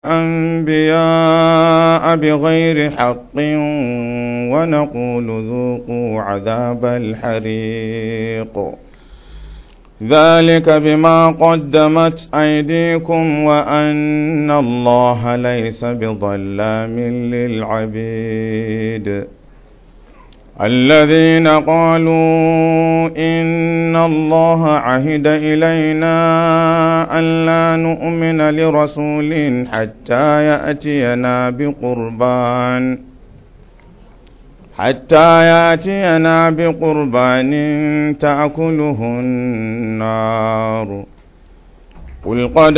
الأنبياء بغير حق ونقول ذوقوا عذاب الحريق ذلك بما قدمت أيديكم وأن الله ليس بظلام للعبيد الذين قالوا إن الله عهد إلينا ألا نؤمن لرسول حتى يأتينا بقربان تأكله النار قل قد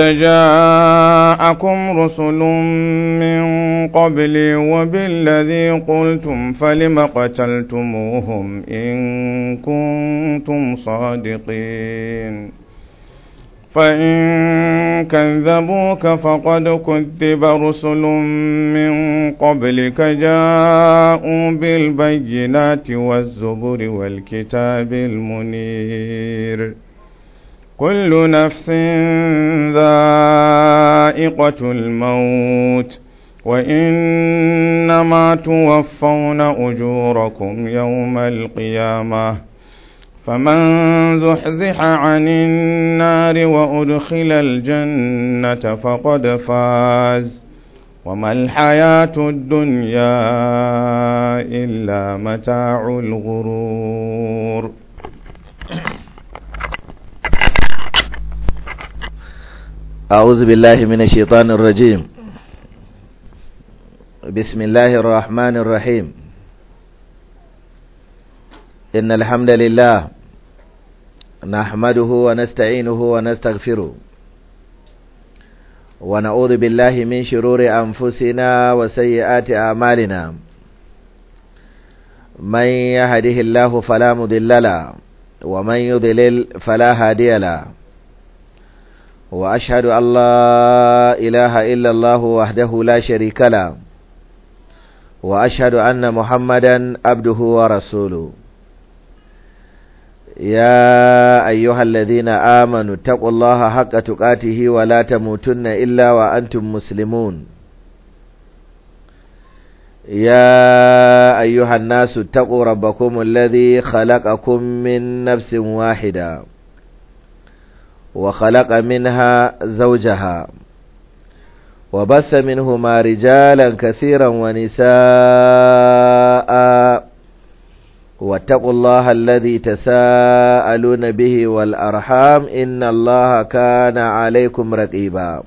جاءكم رسل من قبلي وبالذي قلتم فلم قتلتموهم إن كنتم صادقين فإن كذبوك فقد كذب رسل من قبلك جاءوا بالبينات والزبر والكتاب المنير كل نفس ذائقة الموت وإنما توفون أجوركم يوم القيامة فمن زحزح عن النار وأدخل الجنة فقد فاز وما الحياة الدنيا إلا متاع الغرور. أعوذ بالله من الشيطان الرجيم. بسم الله الرحمن الرحيم. إن الحمد لله نحمده ونستعينه ونستغفره ونعوذ بالله من شرور أنفسنا وسيئات أعمالنا من يهده الله فلا مضل له ومن يضلل فلا هادي له وأشهد أن لا إله إلا الله وحده لا شريك له وأشهد أن محمدا عبده ورسوله. يا أيها الذين آمنوا اتقوا الله حق تقاته ولا تموتن إلا وأنتم مسلمون. يا أيها الناس اتقوا ربكم الذي خلقكم من نفس واحدة وخلق منها زوجها وبث منهما رجالا كثيرا ونساء واتقوا الله الذي تساءلون به والأرحام إن الله كان عليكم رقيبا.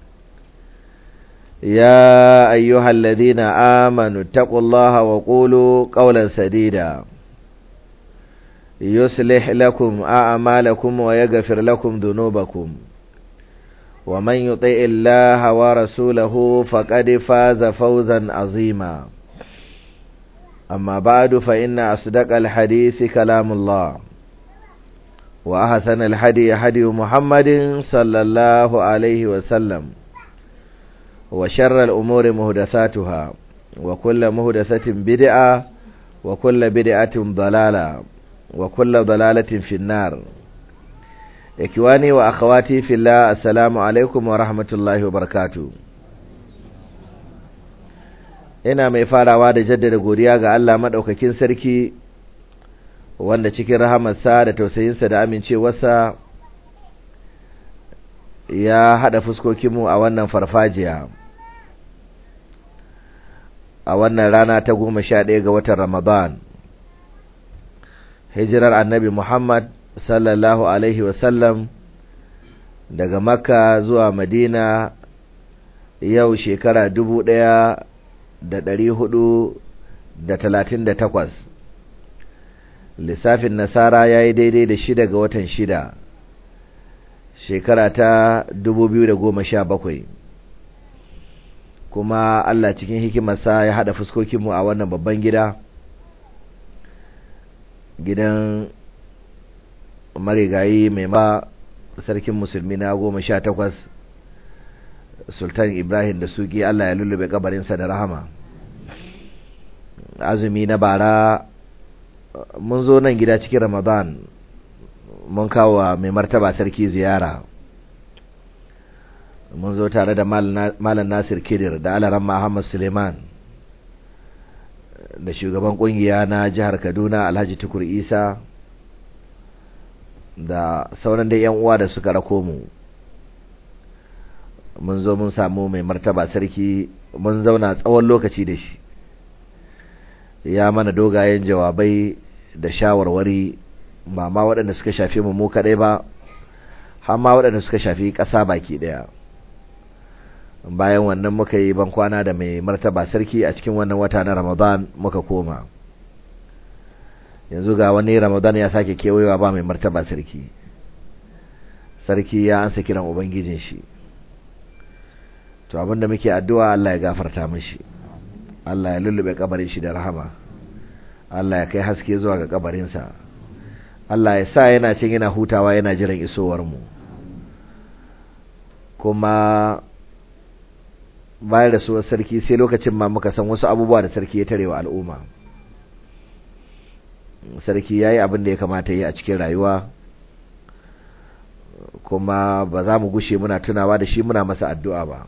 يا أيها الذين آمنوا اتقوا الله وقولوا قولا سديدا يصلح لكم أعمالكم ويغفر لكم ذنوبكم ومن يطع الله ورسوله فقد فاز فوزا عظيما. أما بعد فإن أصدق الحديث كلام الله وأحسن الهدي هدي محمد صلى الله عليه وسلم وشر الأمور محدثاتها وكل محدثة بدعة وكل بدعة ضلالة وكل ضلالة في النار. إخواني وأخواتي في الله السلام عليكم ورحمة الله وبركاته. ina mai farawa da jaddada godiya ga Allah madaukakin sarki wanda cikin rahamarsa da tausayinsa da amincewarsa ya hada fuskokinmu a wannan farfajiya a wannan rana ta 11 ga watan Ramadan hijirar annabi Muhammad sallallahu alaihi wasallam daga Makka zuwa Madina yau shekara 1438 lissafin nasara yayi daidai da 6 ga watan 6 shekara ta 2017 kuma Allah cikin hikimarsa ya hada fuskokinmu a wannan babban gidan marigayi mai sarkin musulmi na 18 Sultan Ibrahim da Suki, Allah ya lullube kabarinsa da rahama. Azumi na bara mun zo nan gida cikin Ramadan mun kawo mai martaba sarki ziyara mun zo tare da Malam Nasir Kidir da Alaran Muhammad Suleiman da shugaban kungiya na jihar Kaduna Alhaji Tukur Isa da sauran dai yan uwa da suka rako mu. Mun zo mun samu mai martaba sarki, mun zauna tsawon lokaci da shi, ya mana dogayen jawabai da shawarwari, ba ma waɗanda suka shafi mu kaɗai ba, har ma waɗanda suka shafi ƙasa baki ɗaya. Bayan wannan muka yi ban kwana da mai martaba sarki a cikin wannan wata na Ramadan muka koma. Yanzu ga wani Ramadan ya sake kewayewa ba mai martaba sarki. Sarki ya ansa kiran ubangijin shi. To abinda muke addu'a Allah ya gafarta mishi, Allah ya lullube kabarin shi da rahama, Allah ya kai haske zuwa ga kabarinsa, Allah ya sa yana cin yana hutawa yana jiran isowar mu. Kuma bayan da suwar sarki sai lokacin ma muka san wasu abubuwa da sarki ya tarewa al'umma. Sarki yayi abin da ya kamata yi a cikin rayuwa, kuma ba za mu gushe muna tunawa da shi muna masa addu'a ba.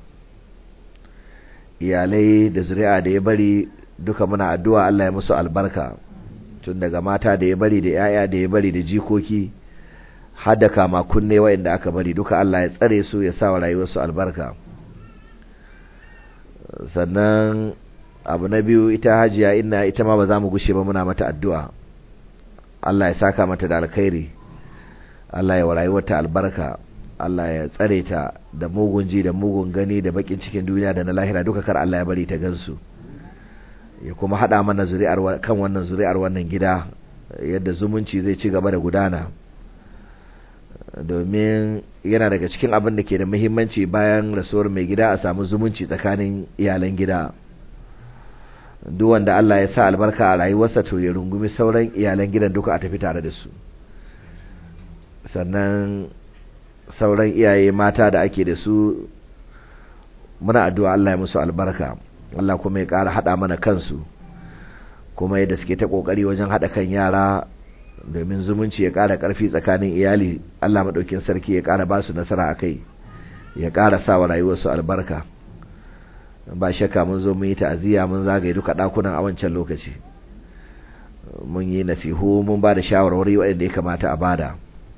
Iyalai da zuri'a da ya bari duka muna addu'a Allah ya musu albarka, tun daga mata da ya bari da yaya da ya bari da jikoki har da kama kunne wa'anda aka bari duka Allah ya tsare su ya sa wa rayuwarsu albarka. Sannan abu na biyu, ita Hajiya Inna ita ma ba za mu gushe ba muna mata addu'a, Allah ya saka mata da alkhairi, Allah ya wa rayuwarta albarka, Allah ya tsare ta da mugun ji da mugun gani da bakin cikin duniya da na lahira duka, kar Allah ya bari ta gansu, ya kuma hada mana zuri'ar kan wannan zuri'ar wannan gida, yadda zumunci zai ci gaba da gudana, domin yana daga cikin abin da ke da muhimmanci bayan rasuwar mai gida a samu zumunci tsakanin iyalan gida. Duk wanda Allah ya sa albarka a rayuwarsa to ya rungumi sauran iyalan gidan duka a tafi tare da su. Sannan sauran iyaye mata da ake da su muna addu'a Allah ya musu albarka, Allah kuma ya ƙara haɗa mana kansu, kuma yadda suke ta ƙoƙari wajen haɗa kan yara domin zumunci ya ƙara ƙarfi tsakanin iyali, Allah maɗaukin sarki ya ƙara ba su nasara a kai, ya ƙara sa wa rayuwarsu albarka. Ba shakka mun zo mun yi ta'aziyya, mun zagaye duka ɗakunan a wancan lokaci, mun yi nasihu, mun ba da shawarwari waɗanda ya kamata a bada.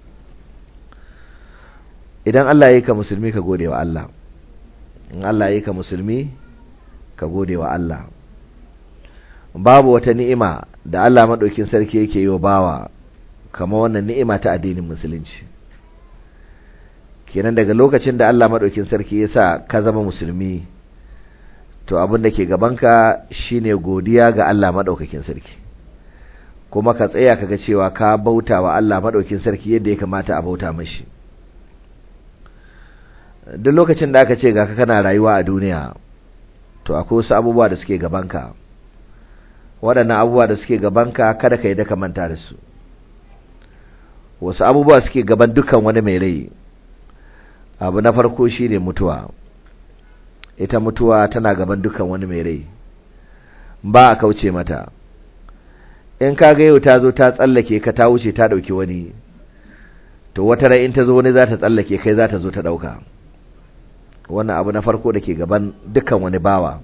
Idan Allah ya yi ka musulmi ka gode wa Allah, in Allah ya yi ka musulmi ka gode wa Allah. Babu wata ni'ima da Allah maɗaukin sarki yake yi wa bawa kamar wannan ni'ima ta addinin musulunci. Kenan daga lokacin da Allah maɗaukin sarki ya sa ka zama musulmi, to abin da ke gabanka shine godiya ga Allah maɗaukakin sarki, kuma ka tsaya kaga cewa ka bauta wa Allah maɗaukin sarki yadda ya kamata a bauta mashi. Duk lokacin da aka ce ga ka kana rayuwa a duniya, to akwai wasu abubuwa da suke gabanka. Waɗannan abubuwa da suke gabanka kada ka yi da ka manta da su. Wasu abubuwa suke gaban dukkan wani mai rai. Abu na farko shine mutuwa. Ita mutuwa tana gaban dukkan wani mai rai, ba a kauce mata. In ka ga yau ta zo ta tsallake ka, ta wuce ta ɗauki wani, to wata rai in ta zo wani za ta tsallake kai, za ta zo ta ɗauka. Wannan abu na farko da ke gaban dukkan wani bawa.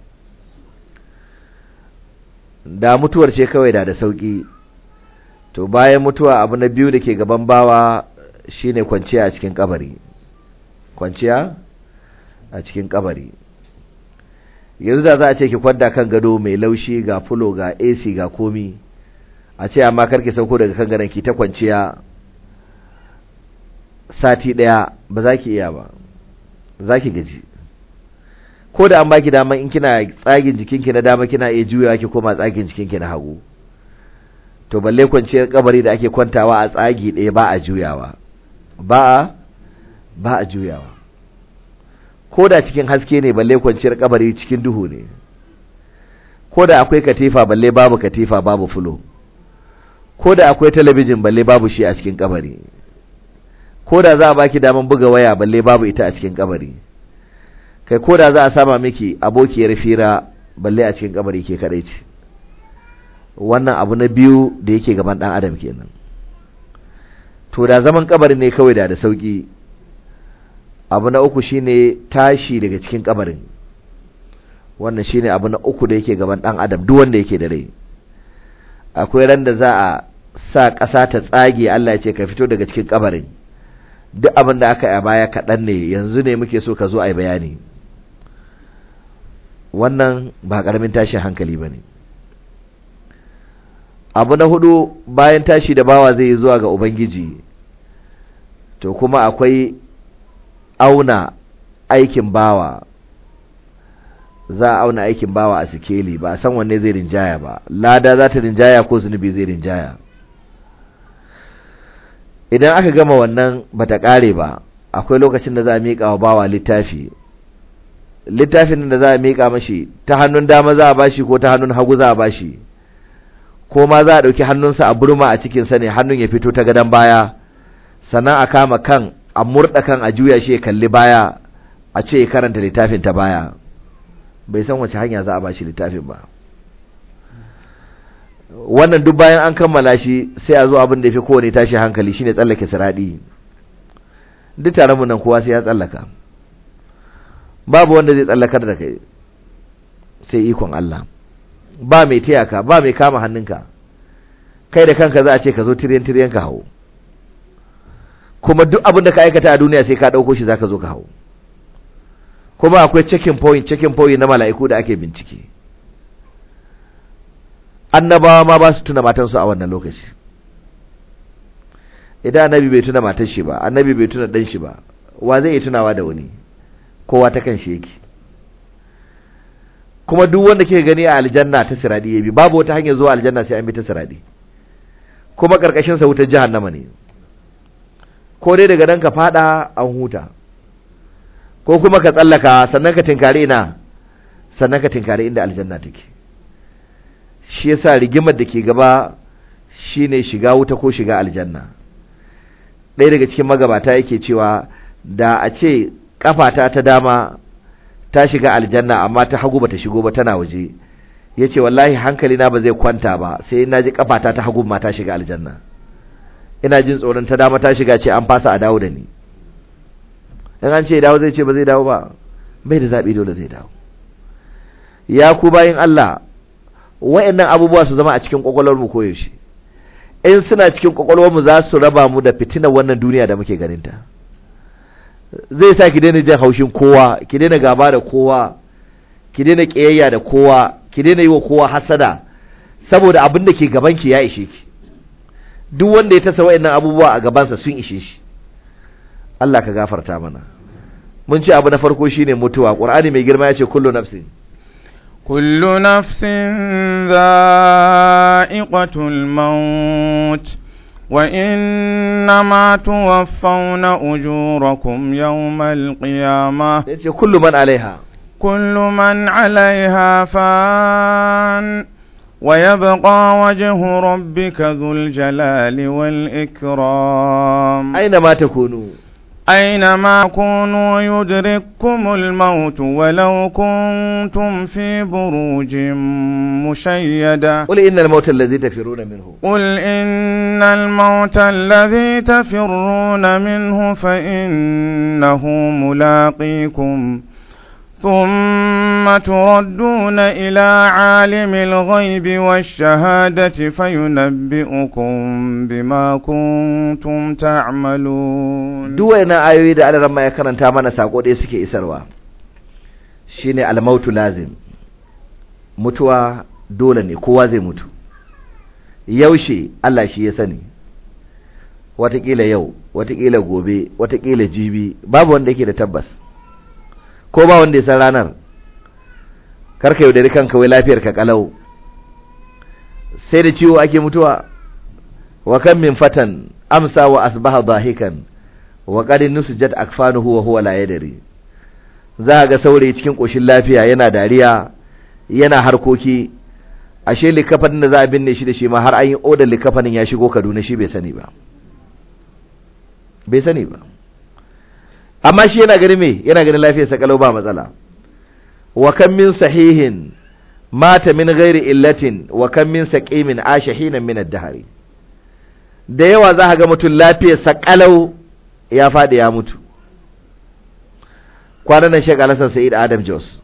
Da mutuwar ce kawai da sauki, to bayan mutuwa abu na biyu da ke gaban bawa shine kwanciya a cikin kabari. Kwanciya a cikin kabari. Yanzu da za a ce ki kwanta kan gado mai laushi, ga fulo, ga AC, ga komi, a ce amma karki sauko daga kan gadon ki ta kwanciya sati daya, ba za ki iya ba, za ki gaji. Ko da an baki dama in kina tsagin jikinki na dama kina iya juyawa ki koma tsagin jikinki na hagu, to balle kwanciyar kabari da ake kwantawa a tsagi ɗaya ba a juyawa, ba a juyawa. Ko da cikin haske ne balle kwanciyar kabari cikin duhu ne. Ko da akwai katifa balle babu katifa, babu fulo. Ko da akwai talabijin balle babu shi a cikin kabari. Ko da za a baki daman buga waya balle babu ita a cikin kabari. Kai ko da za a sama miki abokiyar fira balle a cikin kabari ke kadai ce. Wannan abu na biyu da yake gaban dan adam kenan. To da zaman kabari ne kawai da sauki, abu na uku shine tashi daga cikin kabarin. Wannan shine abu na uku da yake gaban dan adam duk wanda yake da rai. Akwai ran da za a sa ƙasa ta tsage, Allah ya ce ka fito daga cikin kabarin. Duk abin da aka yi a baya kaɗan ne, yanzu ne muke so ka zo a yi bayani. Wannan ba ƙaramin tashin hankali ba ne. Abu na hudu, bayan tashi da bawa zai yi zuwa ga Ubangiji, to kuma akwai auna aikin bawa. Za a auna aikin bawa a sikeli, ba a san wanne zai rinjaya ba, lada za ta rinjaya ko zunubi zai rinjaya. Idan aka gama wannan bata kare ba, akwai lokacin da za a miƙa wa bawa littafi. Littafin da za a miƙa mashi ta hannun dama za a bashi ko ta hannun hagu za a bashi, ko ma za a ɗauki hannunsa a burma a cikinsa ne, hannun ya fito ta gadon baya, sannan a kama kan a murɗa kan a juya shi ya kalli baya, a ce ya karanta littafin ta baya. Bai san wace hanya za a bashi littafin ba. Wannan duk bayan an kammala shi sai a zo abin da ya fi kowane tashi hankali shine tsallake siradi. Duk tare mu nan kowa sai ya tsallaka, babu wanda zai tsallakar da kai sai ikon Allah. Ba mai taya ka, ba mai kama hannunka, kai da kanka za a ce ka zo tiryan ka hau. Kuma duk abin da ka aikata a duniya sai ka ɗauko shi za ka zo ka hau. Kuma akwai checking point na mala'iku da ake bincike. Annabawa ma ba su tuna matansu a wannan lokaci. Idan annabi bai tuna matar shi ba, annabi bai tuna dan shi ba, wa zai yi tunawa da wani? Kowa ta kan shi yake. Kuma duk wanda kike gani a aljanna ta siradi yabi, babu wata hanyar zuwa aljanna sai an bi ta siradi. Kuma karkashin sa wutar jahannama ne. Ko dai daga nan ka fada an huta, ko kuma ka tsallaka sannan ka tinkare ina, sannan ka tinkare inda aljanna take. Shi yasa rigimar da ke gaba shine shiga wuta ko shiga aljanna. Ɗaya daga cikin magabata yake cewa da a ce kafata ta dama ta shiga aljanna amma ta hagu bata shigo ba, tana waje, yace wallahi hankali na ba zai kwanta ba sai na ji kafata ta hagu ma ta shiga aljanna. Ina jin tsoron ta dama ta shiga ce an fasa a dawo da ni. In an ce dawo zai ce ba zai dawo ba, bai da zabi, dole zai dawo. Ya ku bayin Allah, wayannan abubuwa su zama a cikin kwakwalwar mu koyaushe. In suna cikin kwakwalwar mu za su raba mu da fitinar wannan duniya da muke ganin ta. Zai sa ki daina jin haushin kowa, ki daina gaba da kowa, ki daina kiyayya da kowa, ki daina yi wa kowa hasada, saboda abin da ke gaban ki ya ishe ki. Duk wanda ya tasa wayannan abubuwa a gabansa sun ishe shi. Allah ka gafarta mana. Mun ce abu na farko shine mutuwa. Qur'ani mai girma ya ce kullu nafsin dha'iqatul maut wa innama tuwaffawna ujurakum yawmal qiyamah. Yace kullu man 'alayha fan ويبقى وجه ربك ذو الجلال والإكرام أينما كونوا يدرككم الموت ولو كنتم في بروج مشيدة قل إن الموت الذي تفرون منه فإنه ملاقيكم ثم تردون إلى عالم الغيب والشهادة فينبئكم بما كنتم تعملون. duwaina ayoyi da Allah ramma ya karanta mana sako da suke isarwa shine al-mautu lazim. Mutuwa dole ne, kowa zai mutu. Yaushe Allah shi ya sani. Watakila yau, watakila gobe, watakila jibi, babu wanda yake da tabbas. Ko ba wanda ya san ranar. Karka yaudari kanka wai lafiyar ka kalau, sai da ciwo ake mutuwa. Wa kam min fatan amsa wa asbaha dahikan wa qad nusjat akfanuhu wa huwa la yadri. Za ga saurayi cikin koshin lafiya yana dariya, yana harkoki, ashe likafanin da za a binne shi da shi ma har an yi odar likafanin ya shigo Kaduna, shi bai sani ba. Amma shi yana ganin me? Yana ganin lafiyarsa kalau ba matsala. Wa kam min sahihin mata min ghairi illatin wa kam min saqimin ashahinan min ad-dahri. Da yawa za ka ga mutum lafiyarsa kalau ya fadi ya mutu. kwanan nan Sheikh Alhassan Sa'id Adam Jos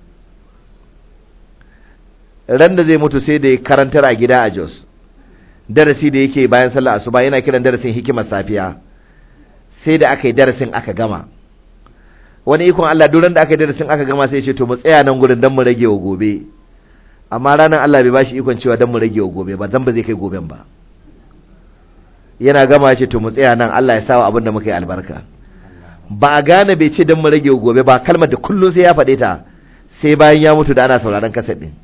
ran da zai mutu sai da ya karantar a gida a Jos darasi da yake bayan sallar asuba yana kiran darasin hikimar safiya sai da aka yi darasin aka gama wani ikon Allah duran da aka yi darasin aka gama sai ya ce to mu tsaya nan gurin dan mu rage wa gobe amma ranar Allah bai bashi ikon cewa dan mu rage wa gobe ba dan ba zai kai goben ba yana gama ya ce to mu tsaya nan Allah ya sawa abin da muka yi albarka ba a gane bai ce dan mu rage wa gobe ba kalmar da kullum sai ya faɗe ta sai bayan ya mutu da ana sauraron kaset din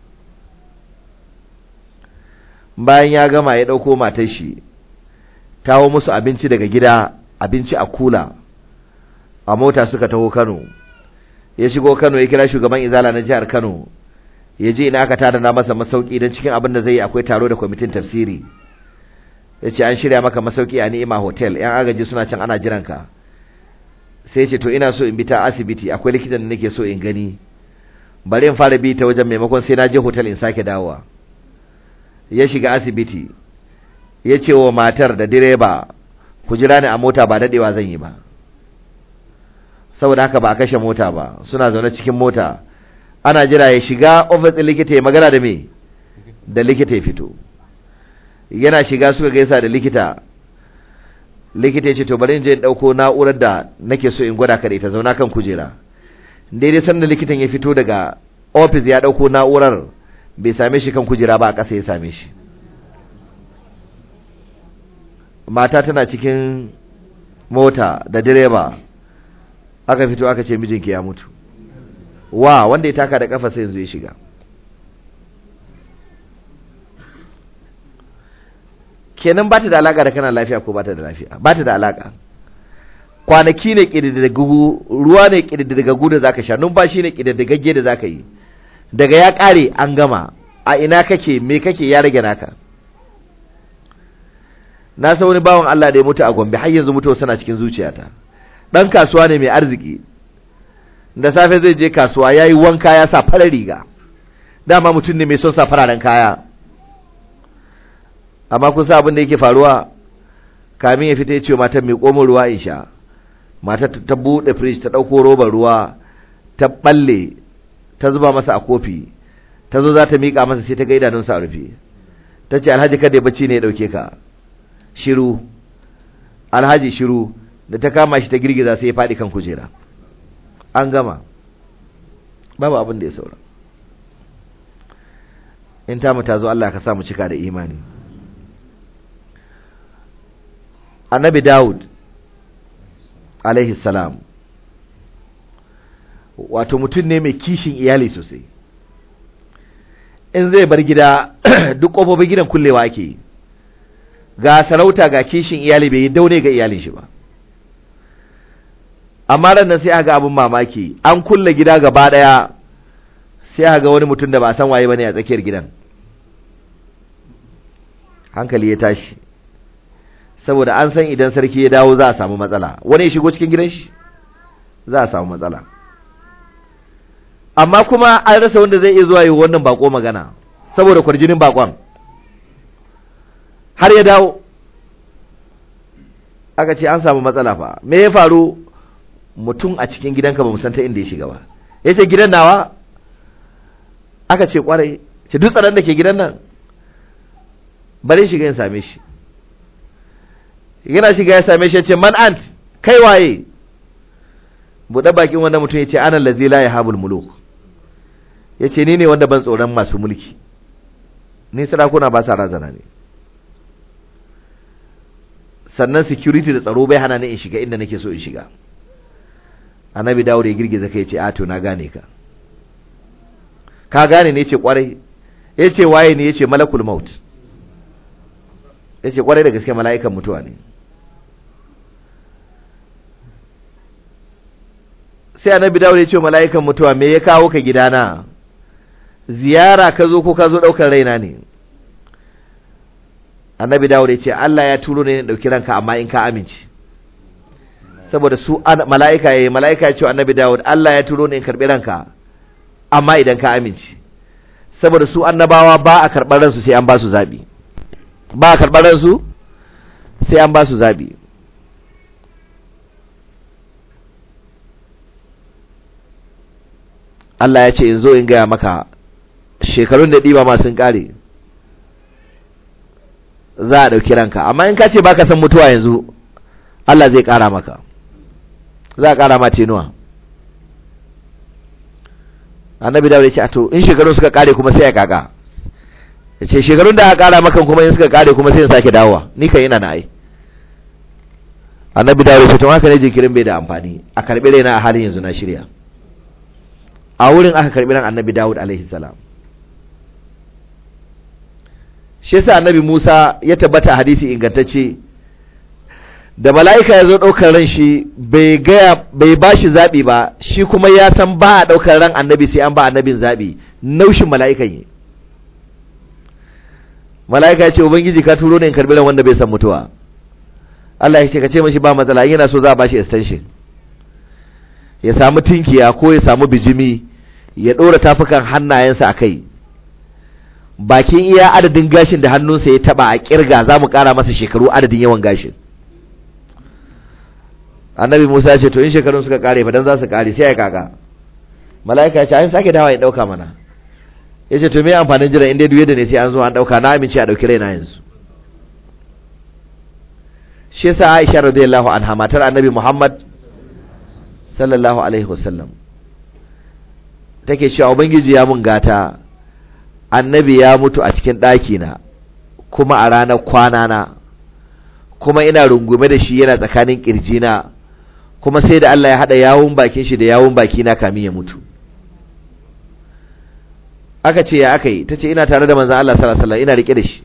bayan ya gama ya ɗauko matar shi tawo musu abinci daga gida abinci a kula a mota suka taho Kano ya shigo Kano ya kira shugaban izala na jihar Kano ya je ina aka tada na masa masauki don cikin abin da zai yi akwai taro da kwamitin tafsiri ya ce an shirya maka masauki a Ni'ima Hotel yan agaji suna can ana jiranka sai ya ce to ina so in bi ta asibiti akwai likitan da nake so in gani bari in fara bi ta wajen maimakon sai na je hotel in sake dawowa ya shiga asibiti ya ce wa matar da direba ku jira ni a mota ba dadewa zan yi ba saboda haka ba a kashe mota ba suna zaune cikin mota ana jira ya shiga ofis ɗin likita ya magana da me da likita ya fito yana shiga suka gaisa da likita ya ce to bari in je in ɗauko na'urar da nake so in gwada ka da ita zauna kan kujera daidai sanda likitan ya fito daga ofis ya ɗauko na'urar bai same shi kan kujera ba a ƙasa ya same shi mata tana cikin mota da direba aka fito aka ce mijinki ya mutu wanda ya taka da kafa sai yanzu ya shiga kenan ba ta da alaka da kana lafiya ko ba ta da lafiya ba ta da alaka kwanaki ne kididdigaggu ruwa ne kididdigaggu da zaka sha numfashi ne kididdigagge da zaka yi daga ya kare an gama a ina kake me kake ya rage naka na san wani bawan Allah da ya mutu a Gombe har yanzu mutuwa suna cikin zuciyata dan kasuwa ne mai arziki da safe zai je kasuwa yayi wanka ya sa farar riga dama mutum ne mai son sa fararen kaya amma kun sa abin da yake faruwa kamin ya fita ya ce matar mai komo ruwa in sha matar ta bude fridge ta dauko robar ruwa ta balle ta zuba masa a kofi ta zo za ta mika masa sai ta ga idanunsa a rufe ta ce alhaji kada ya bacci ne ya dauke ka shiru alhaji shiru da ta kama shi ta girgiza sai ya faɗi kan kujera an gama babu abin da ya saura in ta mu ta zo Allah ka sa mu cika da imani annabi Dawud alaihi salam wato mutum ne mai kishin iyali sosai in zai bar gida duk kofofin gidan kullewa ake yi ga sarauta ga kishin iyali bai yi daune ga iyalin shi ba amma ran nan sai aka abin mamaki an kulle gida gaba daya sai aka ga wani mutum da ba san waye bane a tsakiyar gidan hankali ya tashi saboda an san idan sarki ya dawo za a samu matsala wani ya shigo cikin gidan shi za a samu matsala amma kuma an rasa wanda zai iya zuwa yi wannan bako magana saboda kwarjinin bakon har ya dawo aka ce an samu matsala fa me ya faru mutum a cikin gidanka ba mu san ta inda ya shiga ba yace gidan nawa aka ce kwarai ce duk tsaron da ke gidan nan bare shiga ya same shi yana shiga ya same shi ya ce man ant kai waye buɗe bakin wanda mutum ya ce ana lazi la yahabul muluk ya ce ni ne wanda ban tsoron masu mulki ni sarakuna ba sa razana ne sannan security da tsaro bai hana ni in shiga inda nake so in shiga annabi Dawud ya girgiza kai ya ce a to na gane ka gane ne ce kwarai ya ce waye ne ya ce malakul maut ya ce kwarai da gaske mala'ikan mutuwa ne sai annabi Dawud ya ce mala'ikan mutuwa me ya kawo ka gidana ziyara ka zo ko ka zo daukar raina ne annabi Dawud ya ce Allah ya turo ne dauki ranka amma in ka amince saboda su mala'ika ya ce annabi Dawud Allah ya turo ne in karbi ranka amma idan ka amince saboda su annabawa ba a karɓar ransu sai an ba su zabi ba a karɓar ransu sai an ba su zabi Allah ya ce in zo in gaya maka shekarun da ɗiba ma sun ƙare, za a ɗauki ranka. Amma in ka ce baka san mutuwa yanzu, Allah zai ƙara maka, za a ƙara ma tenuwa. Annabi Dawud ya ce, to in shekarun suka ƙare kuma sai ya kaka. Ya ce shekarun da aka ƙara maka kuma in suka ƙare kuma sai in sake dawowa, ni kan ina na ai. Annabi Dawud ya ce, to haka ne jinkirin bai da amfani, a karɓi raina a halin yanzu na shirya. A wurin aka karɓi ran Annabi Dawud alaihi salam. Shi yasa Annabi Musa ya tabbata a hadisi ingantacce, da mala'ika ya zo ɗaukar ran shi bai ba shi zaɓi ba, shi kuma ya san ba a ɗaukar ran annabi sai an ba annabin zaɓi, naushin mala'ikan yi. Mala'ika ya ce, Ubangiji ka turo ne in karɓi ran wanda bai san mutuwa. Allah ya ce ka ce mashi ba matsala, yana so za a ba shi extension, ya samu tinkiya ko ya samu bijimi ya ɗora tafukan hannayensa a kai, bakin iya adadin gashin da hannunsa ya taɓa a ƙirga za mu ƙara masa shekaru adadin yawan gashin. Annabi Musa ya ce to in shekarun suka kare fa dan za su kare sai ya kaka. Mala'ika ya ce ai sake dawa ya dauka mana. Ya ce to me amfanin jira inda duye da ne sai an zo an dauka, na amince a dauki raina yanzu. Shi yasa Aisha radiyallahu anha matar Annabi Muhammad sallallahu alaihi wasallam take cewa ubangiji ya mun gata, annabi ya mutu a cikin daki na kuma a ranar kwana na, kuma ina rungume da shi yana tsakanin kirjina, kuma sai da Allah ya haɗa yawun bakin shi da yawun bakina kamin ya mutu. Aka ce ya aka yi, ta ce ina tare da manzan Allah sallallahu alaihi wasallam, ina rike da shi,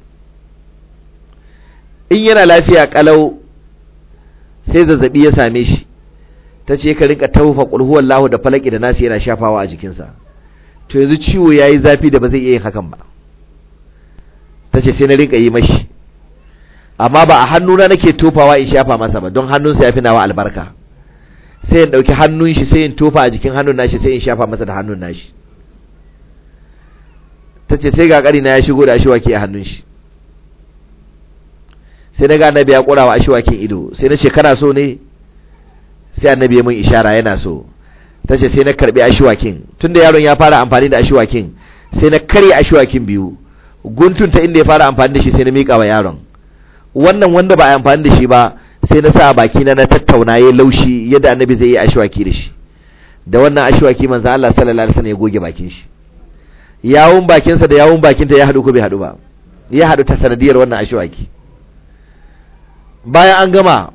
in yana lafiya kalau sai zazzabi ya same shi, ta ce ka rinka taufa qul huwallahu da falaki da nasi yana shafawa a jikinsa. To yanzu ciwo yayi zafi da ba zai iya yin hakan ba, ta ce sai na rinka yi mashi, amma ba a hannuna nake tofawa in shafa masa ba, don hannunsa ya fi nawa albarka. Sai in ɗauki hannun shi sai in tofa a jikin hannun nashi sai in shafa masa da hannun nashi. Ta ce sai ga ƙarina ya shigo da ashiwaki a hannun shi, sai na ga annabi ya ƙura wa ashiwakin ido, sai na ce kana so ne? Sai annabi ya mun ishara yana so. Ta ce sai na karɓi ashiwakin, tunda yaron ya fara amfani da ashiwakin sai na karya ashiwakin biyu, guntun ta inda ya fara amfani da shi sai na miƙa wa yaron, wannan wanda ba a amfani da shi ba sai na sa baki na tattauna yayin laushi yadda annabi zai yi ashwaki da shi. Da wannan ashwaki manzo Allah sallallahu alaihi wasallam ya goge bakin shi, yawun bakin sa da yawun bakin ta ya hadu ko bai hadu ba, ya hadu ta sanadiyar wannan ashwaki. Bayan an gama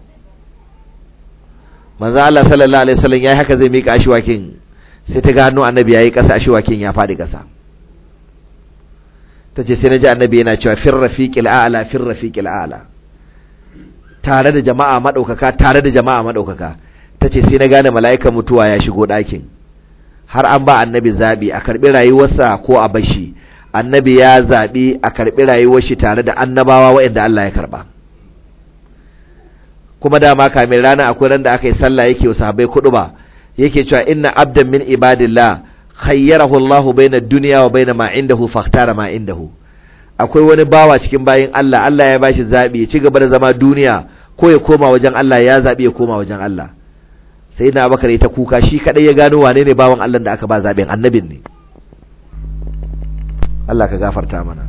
manzo Allah sallallahu alaihi wasallam yayi haka zai mika ashwakin, sai ta ga hannu annabi yayi kasa, ashwakin ya fadi kasa. Tace sai naji annabi yana cewa fir rafiqil a'la fir rafiqil a'la, tare da jama'a madaukaka, tare da jama'a madaukaka. Tace sai na gane mala'ikan mutuwa ya shigo ɗakin, har an ba annabi zabi a karbi rayuwarsa ko a bashi. Annabi ya zabi a karbi rayuwar shi tare da annabawa waɗanda Allah ya karba. Kuma dama kamin rana akwai ran da aka yi sallah yake wa sahabbai kuduba, yake cewa inna abdan min ibadillah khayyarahu Allahu baina ad-dunya wa baina ma indahu fakhtara ma indahu. Akwai wani bawa cikin bayin Allah, Allah ya bashi zabi ya ci gaba da zama duniya ko ya koma wajen Allah, ya zabi ya koma wajen Allah. Sai na Abubakar ya ta kuka, shi kadai ya gano wane ne bawan Allah da aka ba zabin, annabin ne. Allah ka gafarta mana.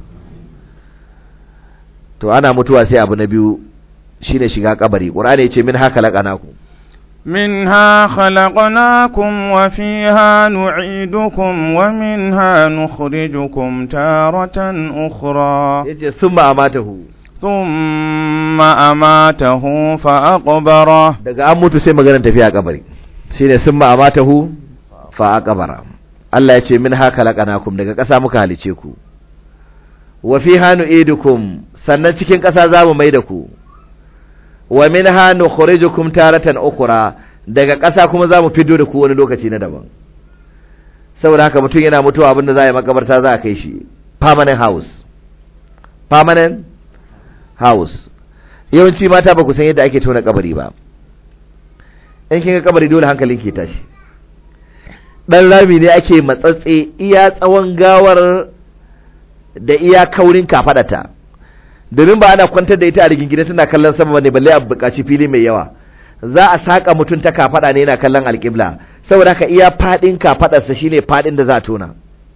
To ana mutuwa sai abu na biyu shine shiga kabari. Qur'ani yace min haka laqanaku, منها خلقناكم وفيها نعيدكم ومنها نخرجكم تارة أخرى. yace thumma amatahu, thumma amatahu fa aqbara. daga an mutu sai maganar tafiya kabari shine thumma amatahu fa aqbara. Allah yace min haka laqanakum, daga ƙasa muka halice ku, wa fiha nu'idukum, sannan cikin ƙasa zamu maida ku, wa minha nukhrijukum taratan ukhra, daga ƙasa kuma zamu fiddo da ku wani lokaci na daban. Saboda haka mutum yana mutuwa, abinda za a yi makabarta za a kai shi permanent house. Permanent house. Yawanci mata ba ku san yadda ake tona kabari ba. In kin ga kabari dole hankalin ke tashi. Dan rami ne ake matsatse iya tsawon gawar da iya kaurin kafadata, domin ba ana kwantar da ita a rigingine tana kallon sama ne, balle a buƙaci fili mai yawa. Za a saka mutum ta kafada ne yana kallon alƙibla, saboda haka iya fadin kafadarsa shine fadin da za a tona,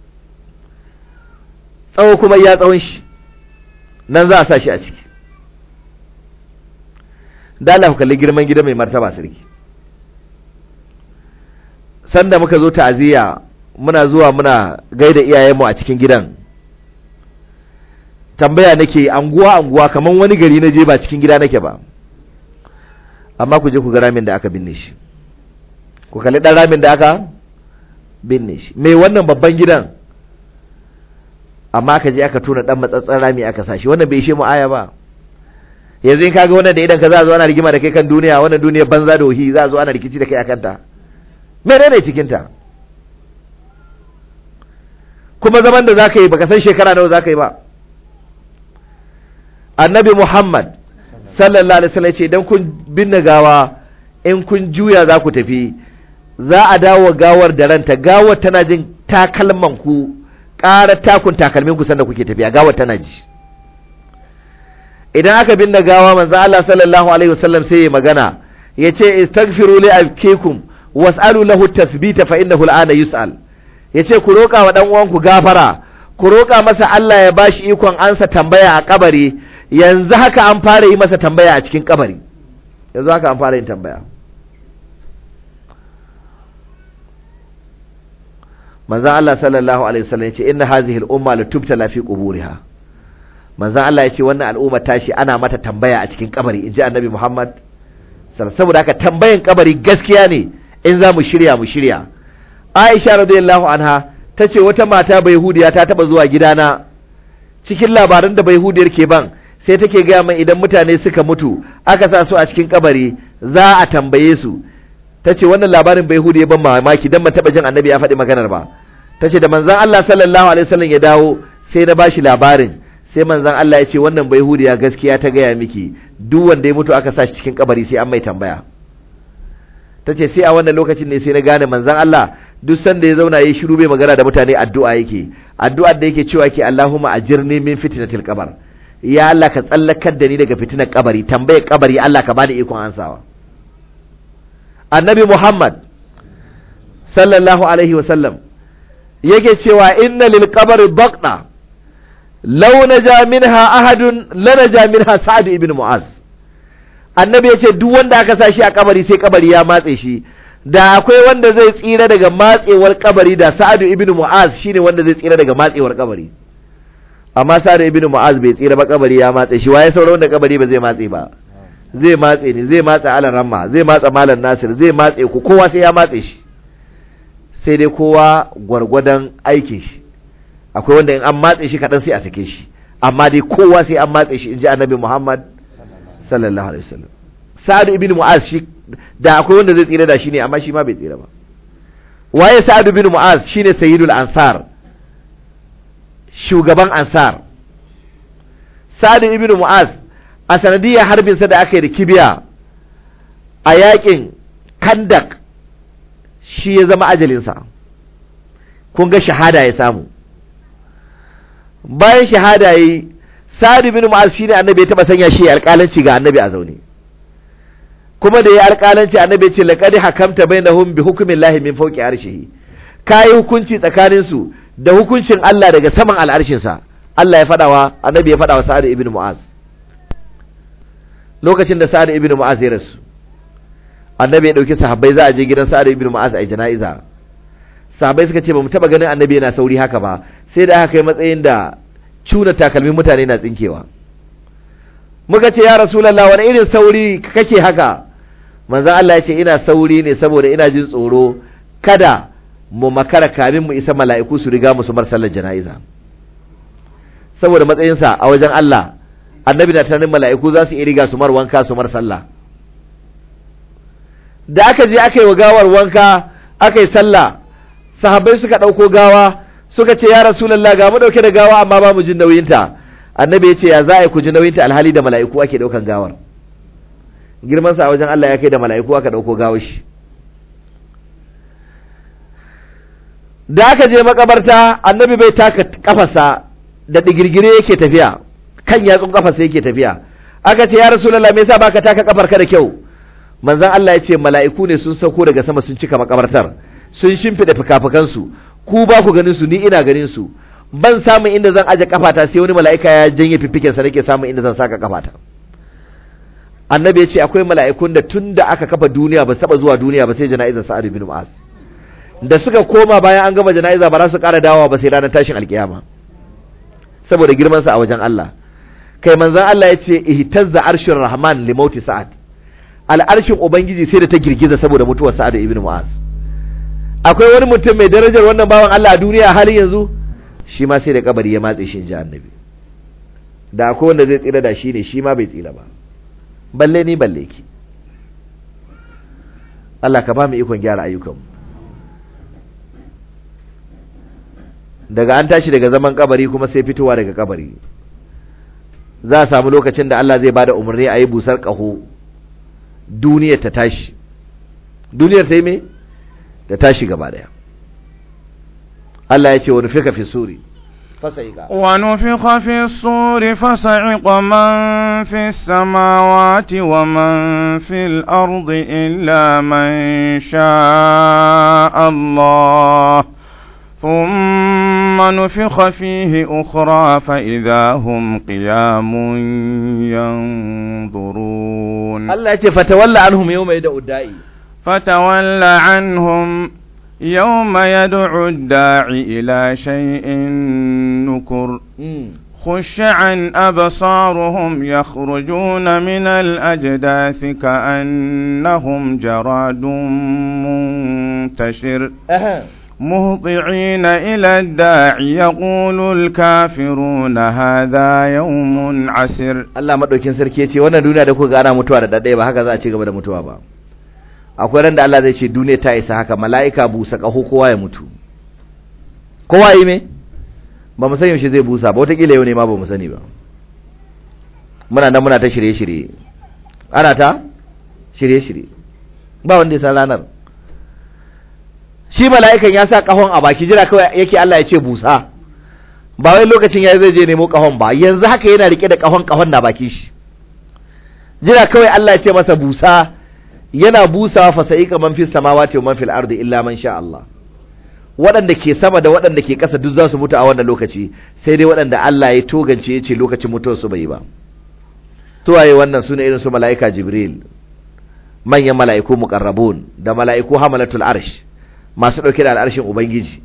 tsawo kuma iya tsawon shi nan za a sa shi a ciki. da Allah ku kalli girman gida mai martaba sarki. Sanda muka zo ta'aziyya muna zuwa muna gaida iyayenmu a cikin gidan, tambaya nake anguwa kaman wani gari na je ba cikin gida nake ba, amma ku je ku ga ramin da aka binne shi, ku kalli dan ramin da aka binne shi. mai wannan babban gidan amma aka je aka tona dan matsatsan rami aka sashi. wannan bai ishe mu aya ba? yanzu in kaga wannan da idan ka za a zo ana rigima da kai kan duniya, wannan duniya banza da wahi, za a zo ana rikici da kai akan ta, menene cikin ta? kuma zaman da zaka yi baka san shekara nawa zaka yi ba. Annabi Muhammad sallallahu alaihi wasallam ce idan kun binne gawa, in kun juya za ku tafi, za a dawo gawar da ranta, gawar tana jin takalman ku, ƙara takun takalmin ku sanda kuke tafiya, gawar tana ji. Idan aka binne gawa, manzo Allah sallallahu alaihi wasallam sai ya magana, yace istaghfiru li akikum was'alu lahu tathbita fa innahu al'ana yus'al. yace ku roka wa dan uwanku gafara, ku roka masa Allah ya bashi ikon ansa tambaya a kabari. yanzu haka an fara yi masa tambaya a cikin kabari, yanzu haka an fara yin tambaya. manzo Allah sallallahu alaihi wasallam yace inna hadhihi al-umma latubtala fi quburiha. manzan Allah ya ce wannan al'umma tashi ana mata tambaya a cikin kabari, in ji annabi Muhammad. Saboda haka tambayan kabari gaskiya ne, in za mu shirya mu shirya. Aisha radiyallahu anha ta ce wata mata Bayahudiya ta taba zuwa gidana, cikin labaran da Bayahudiyar ke ban sai take gaya min idan mutane suka mutu aka sa su a cikin kabari za a tambaye su. ta ce wannan labarin Bayahudiya ban mamaki dan ban taba jin annabi ya faɗi maganar ba. ta ce da manzan Allah sallallahu alaihi wasallam ya dawo sai na bashi labarin, sai manzan Allah ya ce wannan Bayahudiya gaskiya ta gaya miki, duk wanda ya mutu aka sa shi cikin kabari sai an mai tambaya. ta ce sai a wannan lokacin ne sai na gane manzan Allah duk sanda ya zauna yayi shiru bai magana da mutane addu'a yake, addu'ar da yake cewa ke Allahumma ajirni min fitnatil qabr, ya Allah ka tsallakar da ni daga fitinar kabari, tambayar kabari Allah ka bani ikon ansawa. Annabi Muhammad sallallahu alaihi wasallam yake cewa inna lil qabri baqta law naja minha ahadun lanaja minha Sa'd ibn Mu'az. Annabi yace duk wanda aka sa shi a kabari sai kabari ya matse shi, da akwai wanda zai tsira daga matsewar kabari da Sa'd ibn Mu'az shine wanda zai tsira daga matsewar kabari. Amma Sa'd ibn Mu'az bai tsira ba, kabari ya matse shi. Waye sauran wanda kabari ba zai matse ba? Zai matse ni, zai matsa Alan Ramma, zai matsa Malam Nasir, zai matse ku, kowa sai ya matse shi. Sai dai kowa gwargwadon aikin shi. Akwai wanda in an matse shi kaɗan sai a sake shi, amma dai kowa sai an matse shi, in ji annabi Muhammad sallallahu alaihi wasallam. Sa'ad ibn Mu'az shi da akwai wanda zai tsira da shi ne, amma shi ma bai tsira ba. Waye Sa'ad ibn Mu'az? Shine sayyidul ansar, shugaban ansar. Sa'ad ibn Mu'az a sanadiyar harbin sa da aka yi da kibiya a yakin Kandak, shi ya zama ajalinsa. Kun ga shahada ya samu. Bayan shahada yi, Sa'ad ibn Mu'az shine annabi ya taba sanya shi alƙalanci ga annabi a zaune. Kuma da ya alƙalanci, annabi ya ce laqad hakamta bainahum bi hukmillahi min fawqi arshihi. Kai hukunci tsakanin su da hukuncin Allah daga saman al'arshin sa. Allah ya fadawa, annabi ya fadawa Sa'ad ibn Mu'az. Lokacin da Sa'ad ibn Mu'az ya rasu, annabi ya dauki sahabbai za a je gidan Sa'ad ibn Mu'az a jana'iza. Sahabbai suka ce ba mu taba ganin annabi yana sauri haka ba, sai da aka kai matsayin da cuna takalmin mutane na tsinkewa. Muka ce ya Rasulullah wani irin sauri kake haka? Manzon Allah ya ce ina sauri ne saboda ina jin tsoro kada mu makara kamin mu isa mala'iku su riga mu su mar sallar jana'iza. Saboda matsayinsa a wajen Allah, annabi na tunanin mala'iku za su iya riga su mar wanka su mar sallah. Da aka je aka yi wa gawar wanka, aka yi sallah, sahabbai suka ɗauko gawa suka ce ya Rasulullah ga mu ɗauke da gawa amma ba mu jin nauyinta. Annabi ya ce ya za a yi ku ji nauyinta alhali da mala'iku ake ɗaukan gawar. Girmansa a wajen Allah ya kai da mala'iku aka ɗauko gawar shi. Da aka je makabarta, annabi bai taka kafarsa da digirgire yake tafiya, kan yatsun kafarsa yake tafiya. Aka ce ya Rasulullah me yasa baka taka kafarka da kyau? manzon Allah ya ce mala'iku ne sun sauko daga sama sun cika makabartar sun shimfida fikafikansu ku ba ku ganin su ni ina ganin su ban samun inda zan aje kafata sai wani mala'ika ya janye fifiken sa nake samun inda zan saka kafata. Annabi ya ce akwai mala'ikun da tunda aka kafa duniya ba saba zuwa duniya ba sai jana'izar Sa'ad bin Mu'az da suka koma bayan an gama jana'iza ba za su ƙara dawowa ba sai ranar tashin alkiyama saboda girman sa a wajen Allah. Kai manzon Allah ya ce ihtazza arshur rahman li mauti Sa'ad, al'arshin ubangiji sai da ta girgiza saboda mutuwar Sa'ad ibn Mu'az. Akwai wani mutum mai darajar wannan bawan Allah a duniya halin yanzu, shi ma sai da kabari ya matse shi ji Annabi. Da akwai wanda zai tsira da shi ne, shi ma bai tsira ba, balle ni balle ki. Allah ka ba mu ikon gyara ayyukanmu. Daga an tashi daga zaman kabari kuma sai fitowa daga kabari. Za a samu lokacin da Allah zai bada umarni a yi busar ƙaho, duniyar ta tashi. Duniyar ta yi me? Ta tashi gaba daya. Allah ya ce wa nufika fi suri fasa'iqa wa nufikha fi suri fasa'iqa man fi samawati wa man fil ardi illa man sha'a Allah ثم نفخ فيه أخرى فإذا هم قيام ينظرون. الله يقول فتولى عنهم يوم يدعو الداعي فتولى عنهم يوم يدعو الداعي إلى شيء نكر خش عن أبصارهم يخرجون من الأجداث كأنهم جراد منتشر مهطعين إلى الداعي يقول الكافرون هذا يوم عسر. Allah madaukin sarki yace wannan duniya da kuka ga ana mutuwa da daddai ba haka za a ci gaba da mutuwa ba. Akwai ran da Allah zai ce duniya ta isa haka, mala'ika busa kaho kowa ya mutu. Kowa yi me? Ba mu san yaushe zai busa ba, wataƙila yau ne ma ba mu sani ba. Muna nan muna ta shirye-shirye. Ana ta shirye-shirye. Ba wanda ya san ranar. Shi mala'ikan ya sa ƙahon a baki jira kawai yake Allah ya ce busa, ba wai lokacin ya zai je nemo ƙahon ba, yanzu haka yana rike da ƙahon na baki shi, jira kawai Allah ya ce masa busa, yana busawa fasa'iqa man fis samawati wa man fil ardi illa man sha Allah. Waɗanda ke sama da waɗanda ke ƙasa duk za su mutu a wannan lokaci, sai dai waɗanda Allah ya togance ya ce lokacin mutuwar su bai ba. To waye wannan sune irin su mala'ika Jibril, manyan mala'iku muqarrabun da mala'iku hamalatul arsh, masu ɗauke da al'arshin Ubangiji,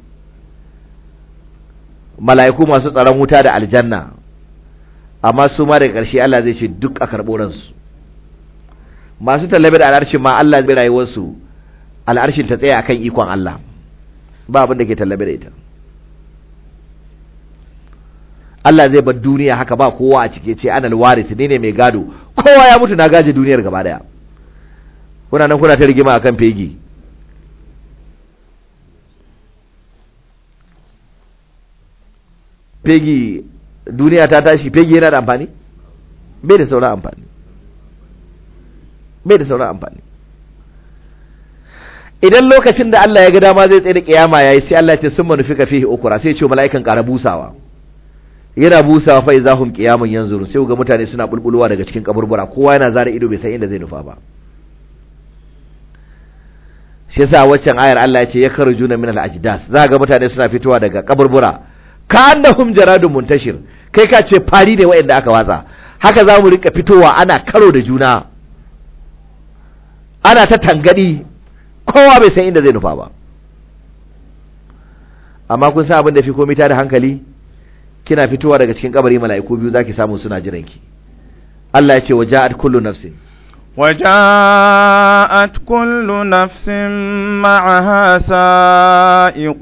mala'iku masu tsaron wuta da aljanna, amma su ma daga ƙarshe Allah zai ce duk a karɓo ransu. Masu tallabe da al'arshin ma Allah zai rayuwarsu, al'arshin ta tsaya akan ikon Allah, ba abin da ke tallabe da ita. Allah zai bar duniya haka ba kowa a cike ce anal warith, ni ne mai gado, kowa ya mutu na gaje duniyar gaba daya. Kuna nan kuna ta rigima akan fegi. Fegi duniya ta tashi, fegi yana da amfani? Bai da sauran amfani. Bai da sauran amfani. Idan lokacin da Allah ya ga dama zai tsaye da kiyama yayi, sai Allah ya ce summa nufika fihi ukra, sai ya ce mala'ikan ƙara busawa. Yana busawa fa izahum qiyamun yanzurun, sai ga mutane suna bulbulwa daga cikin kaburbura, kowa yana zara ido bai san inda zai nufa ba. Shi yasa waccan ayar Allah ya ce ya kharujuna min al-ajdas, za ga mutane suna fitowa daga kaburbura ka annahum jaradun muntashir, kai ka ce fari ne wa'anda aka watsa. Haka za mu rika fitowa ana karo da juna, ana ta tangadi, kowa bai san inda zai nufa ba. Amma kun san abin da fi komai ta da hankali, kina fitowa daga cikin kabari mala'iku biyu zaki samu suna jiranki. Allah ya ce waja'at kullu nafsin وجاءت كل نفس معها سائق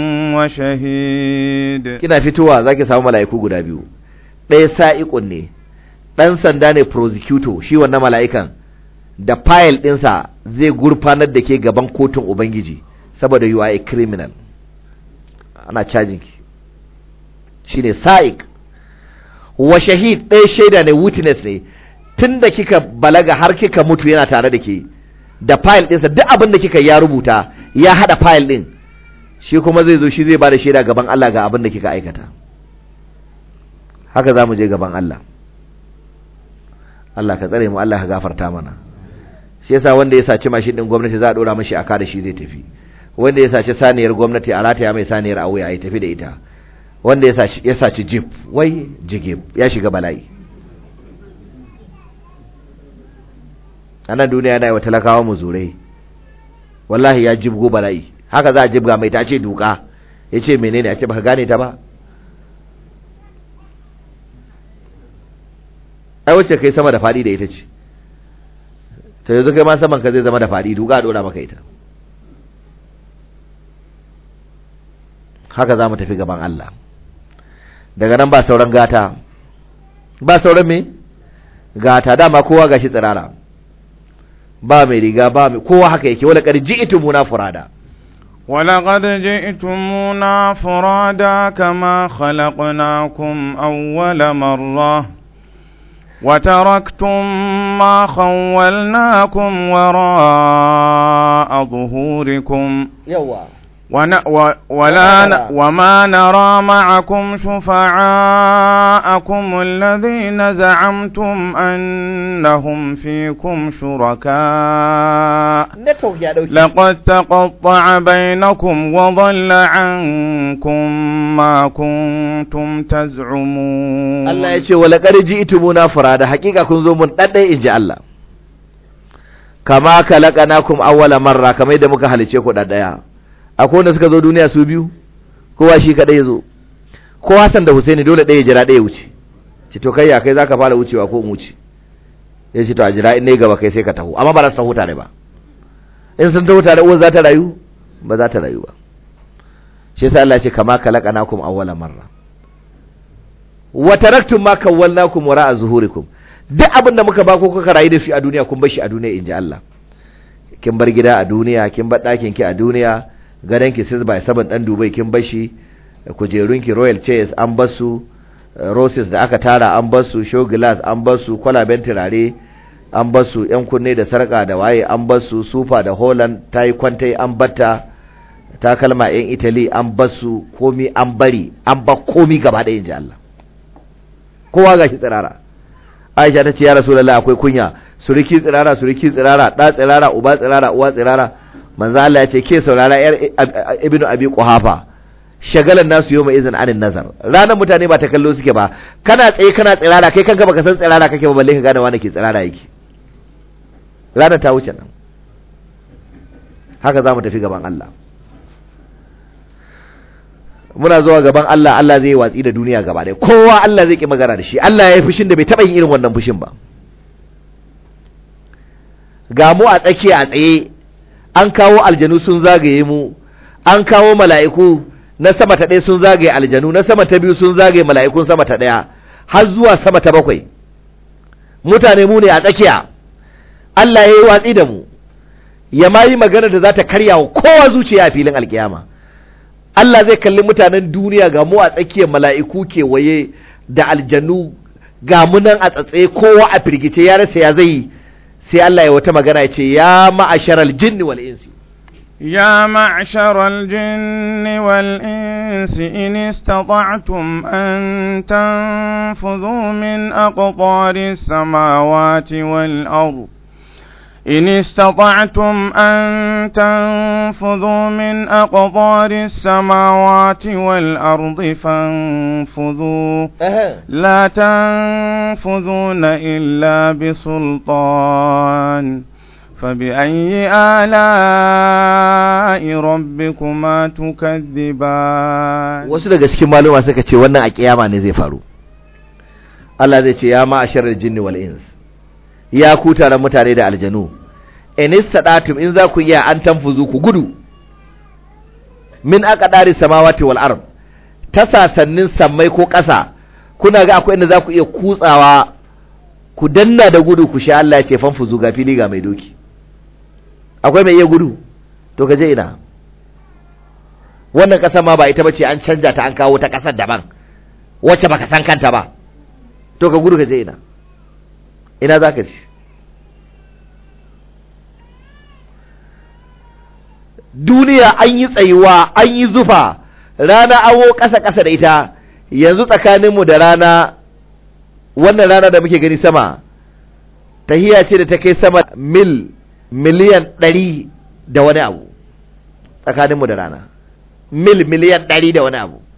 وشهيد. Kina fitowa zaki samu mala'iku guda biyu, ɗaya sa'iqun ne, ɗan sanda ne prosecutor, shi wannan mala'ikan da file ɗinsa zai gurfanar da ke gaban kotun Ubangiji saboda you are a criminal, ana cajin ki, shi ne sa'iq. Wa shahid ɗaya shaida ne, witness ne, tun da kika balaga har kika mutu yana tare da ke da file ɗinsa, duk abin da kika ya rubuta ya haɗa file ɗin, shi kuma zai zo shi zai ba da shaida gaban Allah ga abin da kika aikata. Haka za mu je gaban Allah. Allah ka tsare mu, Allah ka gafarta mana. shi yasa wanda ya saci mashin din gwamnati za a dora mashi aka da shi zai tafi, wanda ya saci saniyar gwamnati a rataya mai saniyar a wuya ya tafi da ita, wanda ya saci jeep wai jigib ya shiga bala'i. anan duniya yana yi wa talakawa muzurai, wallahi ya jibgo bala'i. Haka za a jibga mai ta ce duka, ya ce menene, a ce baka gane ta ba, ai wacce kai sama da faɗi da ita ce, ta yanzu kai ma saman ka zai zama da faɗi, duka a ɗora maka ita. Haka za mu tafi gaban Allah. Daga nan ba sauran gata, ba sauran me gata, dama kowa gashi tsirara, ba mai riga ba mai, kowa haka yake. Wala qad ji'tumuna furada, ولقد جئتمونا فرادا كما خلقناكم أول مرة وتركتم ما خولناكم وراء ظهوركم وما نرى معكم شفعاءكم الذين زعمتم أنهم فيكم شركاء لقد تقطع بينكم وضل عنكم ما كنتم تزعمون. الله يقول ولقد جئتمونا فرادا، حقيقة كنتم من ددai inji Allah, kama khalaqnakum awwala marra, kamar yadda muka halice ku daya. Akwai wanda suka zo duniya su biyu, kowa shi kadai zo, ko Hassan da Husaini dole ɗaya jira ɗaya wuce. Ce to kai ya kai zaka fara wucewa ko mu wuce? Ya ce to a jira in nayi gaba kai sai ka taho, amma ba za su taho tare ba. In sun taho tare uwar za ta rayu? Ba za ta rayu ba. Shi yasa Allah ya ce kama khalaqnakum awwala marra wa taraktum ma kawwalnakum wara'a zuhurikum. Duk abin da muka ba ku kuka rayu da shi a duniya kun bar shi a duniya inji Allah. Kin bar gida a duniya, kin bar ɗakin ki a duniya, gadonki 6x7 ɗan Dubai kin bashi, kujerunki Royal Chairs an basu, roses da aka tara an basu, show glass an basu, kwalaben turare an basu, yan kunne da sarka da waye an basu, sufa da Holland ta yi kwantai an batta, takalma yan Italy an basu, komi an bari, an ba komi gaba ɗaya inji Allah. Kowa ga shi tsirara. Aisha ta ce ya Rasulullah akwai kunya, suriki tsirara, ɗa tsirara, uba tsirara, uwa tsirara. Manzo Allah ya ce ke saurara yar Ibnu Abi Quhafa, shagalan nasu yau mai izin anin nazar. Ranar mutane ba ta kallo suke ba, kana tsaye kana tsirara, kai kanka baka san tsirara kake ba, balle ka gane wanda ke tsirara yake. Ranar ta wuce nan. Haka za mu tafi gaban Allah. Muna zuwa gaban Allah, Allah zai watsi da duniya gaba ɗaya, kowa Allah zai ki magana da shi. Allah ya yi fushin da bai taɓa yin irin wannan fushin ba. Ga mu a tsakiya a tsaye, an kawo aljanu sun zagaye mu, an kawo mala'iku na sama ta ɗaya sun zagaye aljanu, na sama ta biyu sun zagaye mala'ikun sama ta ɗaya, har zuwa sama ta 7. Mutane mu ne a tsakiya, Allah ya yi watsi da mu, ya ma yi magana da za ta karya wa kowa zuciya a filin alkiyama. Allah zai kalli mutanen duniya, ga mu a tsakiyar, mala'iku kewaye da aljanu, ga mu nan a tsatsaye, kowa a firgice ya rasa ya zai. Sai Allah ya wata magana ya ce ya ma'asharal jinni wal insi, ya ma'asharal jinni wal insi in istata'tum an tanfudhu min aqtaris samawati wal ard إن استطعتم أن تنفذوا من أقطار السماوات والأرض فانفذوا لا تنفذون إلا بسلطان فبأي آلاء ربكما تكذبان. wasu daga cikin maluma suka ce wannan a kiyama ne zai faru. Allah zai ce ya ma'asharal jinni wal ins, ya ku taron mutane da aljanu, in istadatum, in za ku iya, an tanfuzu ku gudu, min aqdari samawati wal ard, ta sasannin sammai ko ƙasa, kuna ga akwai inda za ku iya kutsawa ku danna da gudu ku sha. Allah ya ce fanfuzu, ga fili ga mai doki. Akwai mai iya gudu? To ka je ina? Wannan ƙasa ma ba ita bace, an canja ta an kawo ta ƙasar daban wacce baka san kanta ba. To ka gudu ka je ina? Ina za ka ci? Duniya an yi tsayuwa, an yi zufa, rana awo ƙasa-ƙasa da ita. Yanzu tsakaninmu da rana, wannan rana da muke gani sama, tahiya ce da ta kai sama mil miliyan 100 da wani abu tsakaninmu da rana, miliyan 100 da wani abu,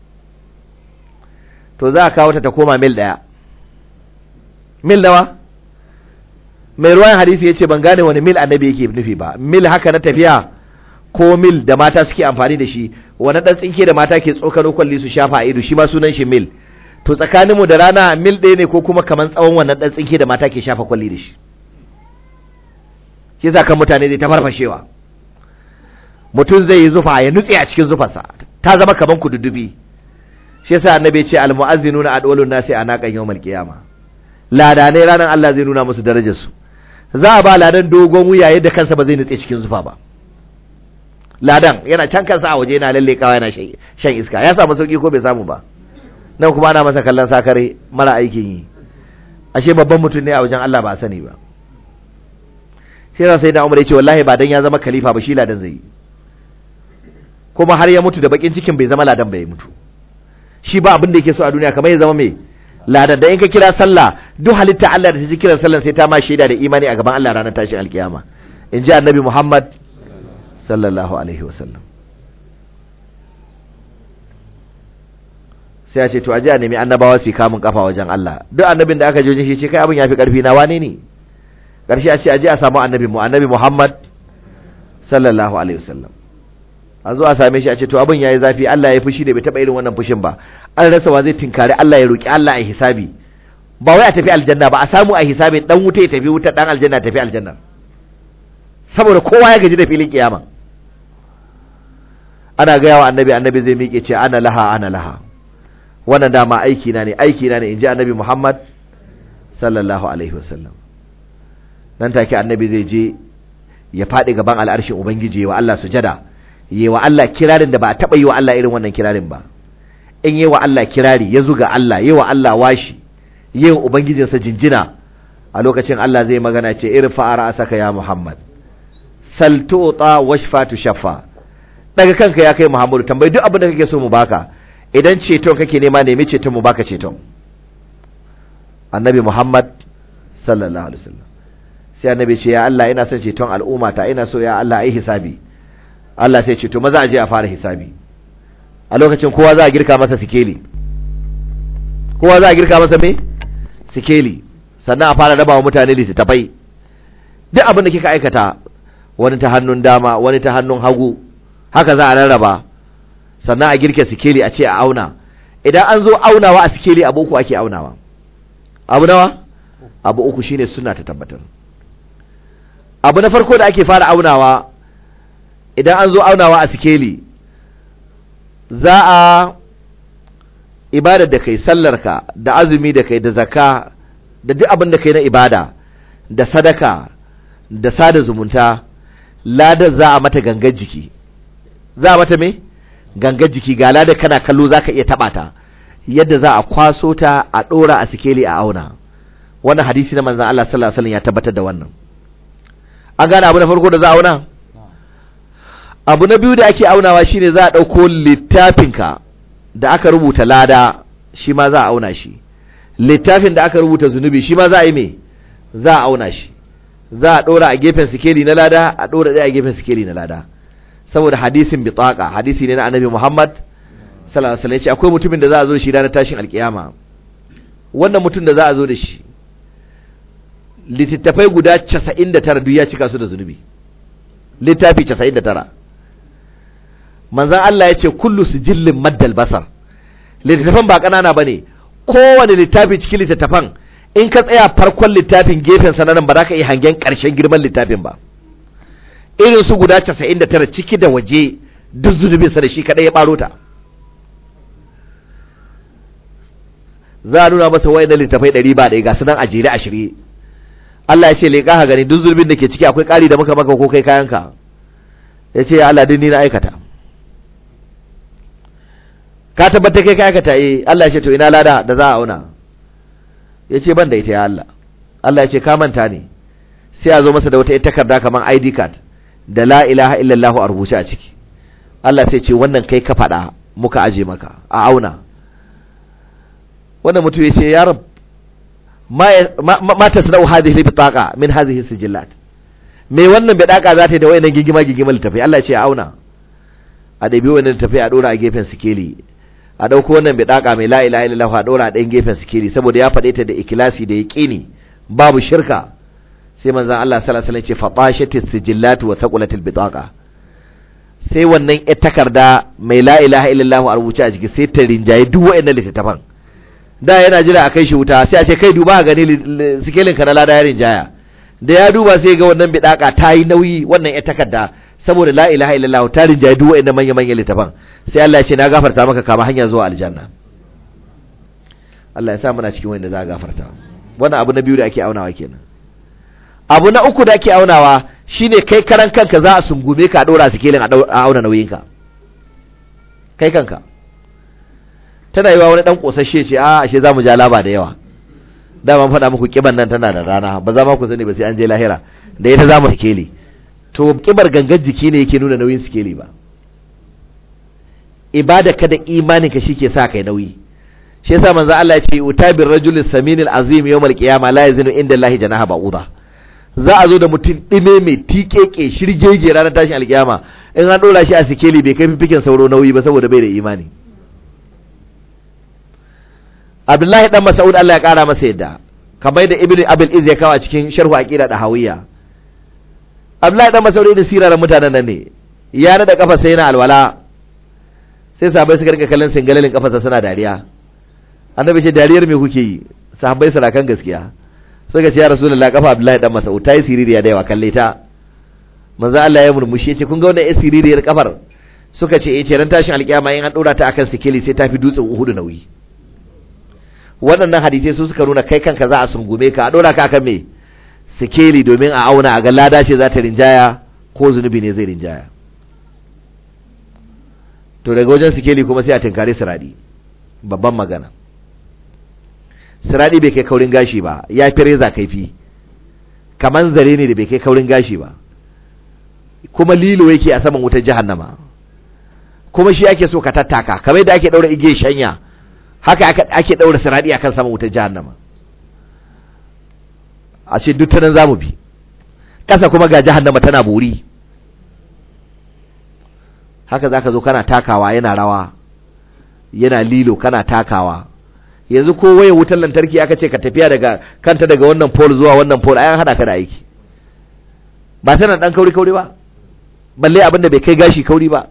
to za a kawo ta koma mil 1. Mil nawa? Mai ruwan hadisi ya ce ban gane wani mil annabi yake nufi ba, mil haka na tafiya ko mil da mata suke amfani da shi, wani ɗan tsinke da mata ke tsokano kwalli su shafa a ido, shi ma sunan shi mil. To tsakaninmu da rana mil ɗaya ne ko kuma kamar tsawon wannan ɗan tsinke da mata ke shafa kwalli da shi. Shi yasa kan mutane zai ta farfashewa, mutum zai yi zufa ya nutse a cikin zufarsa, ta zama kaman kududdufi. Shi yasa annabi ya ce almu'azzinuna adwalun nasi anaqan yawmal qiyama, ladanai ranar Allah zai nuna musu darajar su. Za a ba ladan dogon wuya yadda kansa ba zai nutse cikin zufa ba. Ladan yana can kansa a waje yana lallekawa yana shan iska, ya samu sauki ko bai samu ba? Nan kuma ana masa kallon sakare mara aikin yi, ashe babban mutum ne a wajen Allah ba a sani ba. Sai da Umar ya ce wallahi ba dan ya zama khalifa ba shi ladan zai yi, kuma har ya mutu da bakin cikin bai zama ladan bai mutu. Shi ba abin da yake so a duniya kamar ya zama mai ladan, da in ka kira sallah duk halitta Allah da ta ji kiran sallah sai ta ma shaida da imani a gaban Allah ranar tashin alkiyama, in ji annabi Muhammad sallallahu alaihi wasallam. Sai ya ce to aje a nemi annabawa su kamun kafa wajen Allah. Duk annabin da aka je wajen shi ce kai abin yafi karfi na, wane ne? Karshe a ce aje a samu annabi Muhammad sallallahu alaihi wasallam. A zo a same shi a ce to abin yayi zafi, Allah ya fushi da bai taba irin wannan fushin ba. An rasa wa zai tinkari Allah ya roki Allah a hisabi. Ba wai a tafi aljanna ba, a samu a hisabi dan wuta ya tafi wuta, dan aljanna tafi aljanna. Saboda kowa ya gaji da filin kiyama. Ana gaya wa annabi zai miƙe ce ana laha. Wannan dama aiki na ne inji annabi Muhammad sallallahu alaihi wasallam. Nan take annabi zai je ya faɗi gaban al'arshin ubangiji wa Allah sujada, yi wa Allah kirarin da ba a taɓa yi wa Allah irin wannan kirarin ba. In yi wa Allah kirari ya zuga Allah, yi wa Allah washi, yi wa ubangijinsa jinjina, a lokacin Allah zai magana ce irfa ra'saka ya Muhammad sal tu'ta washfa tushaffa. Daga kanka ya kai Muhammadu, tambayi duk abin da kake so mu baka. Idan ceton kake nema, nemi ceton mu baka ceton. Annabi Muhammad sallallahu alaihi wasallam sai annabi ce ya Allah ina son ceton al'ummata, ina so ya Allah ai hisabi. Allah sai ce to maza a je a fara hisabi. A lokacin kowa za a girka masa sikeli, kowa za a girka masa me sikeli, sannan a fara raba wa mutane littattafai. Duk abin da kika aikata, wani ta hannun dama wani ta hannun hagu, haka za a rarraba, sannan a girke sikeli a ce a auna. Idan an zo aunawa a sikeli abu uku ake aunawa. Abu nawa? Abu uku shine sunna ta tabbatar. Abu na farko da ake fara aunawa, idan an zo aunawa a sikeli, za a ibadar da kai, sallarka da azumi da kai da zakka da duk abin da kai na ibada da sadaka da sada zumunta, ladar za a mata gangar jiki. Za a mata me? Gangar jiki. Ga ladar kana kallo za ka iya taɓa ta, yadda za a kwaso ta a ɗora a sikeli a auna. Wannan hadisi na manzan Allah sallallahu alaihi wasallam ya tabbatar da wannan. An gane abu na farko da za a auna? Abu na biyu da ake aunawa shine za a ɗauko littafinka da aka rubuta lada, shi ma za a auna shi. Littafin da aka rubuta zunubi, shi ma za a yi me? Za a auna shi. Za a ɗora a gefen sikeli na lada, a ɗora ɗaya a gefen sikeli na lada. Saboda hadisin bitaka, hadisi ne na annabi Muhammad sallallahu alaihi wasallam, ya ce akwai mutumin da za a zo shi ranar tashin alkiyama. Wannan mutum da za a zo da shi, littattafai guda 99 duk ya cika su da zunubi. Littafi 99. Manzan Allah ya ce kullu sijillin maddal basar. Littattafan ba ƙanana ba ne, kowane littafi cikin littattafan in ka tsaya farkon littafin gefen sananan ba za ka iya hangen ƙarshen girman littafin ba. Irin su guda 99 ciki da waje duk zunubinsa da shi kaɗai ya ɓaro ta. Za a nuna masa wayannan littafai 100 ba ɗaya ga su nan a jere a shirye. Allah ya ce leƙa ha gani duk zunubin da ke ciki akwai ƙari da muka maka ko kai kayanka. Ya ce ya Allah din ni na aikata. Ka tabbata kai ka aikata? Allah ya ce to ina lada da za a auna. Ya ce ban da ita ya Allah. Allah ya ce ka manta ne. Sai a zo masa da wata takarda kamar ID card da la ilaha illallah a rubuce a ciki. Allah sai ce wannan kai ka faɗa muka aje maka a auna. Wannan mutum ya ce ya rab ma tasna'u hadhihi al-bitaqa min hadhihi sijillat. me wannan bidaka za ta yi da wayannan gigima littafai? Allah ya ce a auna, a ɗabi wannan littafai a ɗora a gefen sikeli, a ɗauko wannan bidaka mai la ilaha illallah a ɗora a ɗayan gefen sikeli, saboda ya faɗe ta da ikilasi da yaqini babu shirka. sai manzon Allah sallallahu alaihi wasallam ya ce fatashatis sijillatu wa thaqulatil bitaqa, sai wannan ita takarda mai la ilaha illallah a rubuce a jiki sai ta rinjaye duk wayannan littafan. Da yana jira a kai shi wuta, sai a ce kai duba gani sikelin ka na lada ya rinjaya, da ya duba sai ga wannan bidaka ta yi nauyi, wannan ita takarda saboda la ilaha illallah ta rinjaye duk wayannan manyan littafan, sai Allah ya ce na gafarta maka, kama hanya zuwa aljanna. Allah ya sa muna cikin wanda za a gafarta. Wannan abu na biyu da ake aunawa kenan. Abu na uku da ake aunawa shine kai karan kanka za a sungume ka a dora sikelin a auna nauyinka kai kanka. Tana yiwa wani dan kosashe ce a ashe za mu ja laba da yawa, dama faɗa muku kiban nan tana da rana, ba za ma ku sani ba sai an je lahira da ita za mu sikeli. To kibar gangan jiki ne yake nuna nauyin sikeli ba, ibada ka da imanin ka shike sa kai nauyi. Shi yasa manzo Allah ya ce utabir rajulis saminil azim yawmal qiyamah la yazinu inda Allah janaha ba'uda. Za a zo da mutum dime mai tikeke shirgege ranar tashin alkiyama, in an dora shi a sikeli bai kai fifikin sauro nauyi ba saboda bai da imani. Abdullahi dan Mas'ud Allah ya kara masa yadda, kamar da Ibn Abil Iz ya kawo a cikin sharhu aqida da Hawiyya. Abdullahi dan Mas'ud da siraran mutanen nan ne, ya nada kafa sai na alwala, sai sahabbai suka rika kallon singalalin kafarsa suna dariya. Annabi ce dariyar me kuke yi? Sahabbai sarakan gaskiya suka ce ya Rasulullah, kafa Abdullahi dan Mas'ud ta yi siririya da yawa, kalle ta. Manzo Allah ya murmushi ya ce kun ga wannan ai siririyar kafar? Suka ce ce ran tashin alkiyama in an dora ta akan sikeli sai ta fi dutsen Uhud nauyi. Waɗannan hadisai su suka nuna kai kanka za a sungume ka a dora ka akan me? Sikeli, domin a auna a ga lada ce za ta rinjaya ko zunubi ne zai rinjaya. To daga wajen sikeli kuma sai a tinkari siradi. Babban magana. Siradi bai kai kaurin gashi ba, ya fi reza kaifi, kaman zare ne da bai kai kaurin gashi ba, kuma lilo yake a saman wutar jahannama, kuma shi ake so ka tattaka, kamar yadda ake daura igiyar shanya, haka ake daura siradi akan saman wutar jahannama. A ce duk tanan zamu bi, ƙasa kuma ga jahannama tana buri, haka zaka zo kana takawa, yana rawa, yana lilo, kana takawa. Yanzu ko waye wutar lantarki aka ce ka tafiya daga kanta daga wannan pole zuwa wannan pole, ayan hada ka da aiki, ba sai nan dan kauri ba, balle abinda bai kai gashi kauri ba,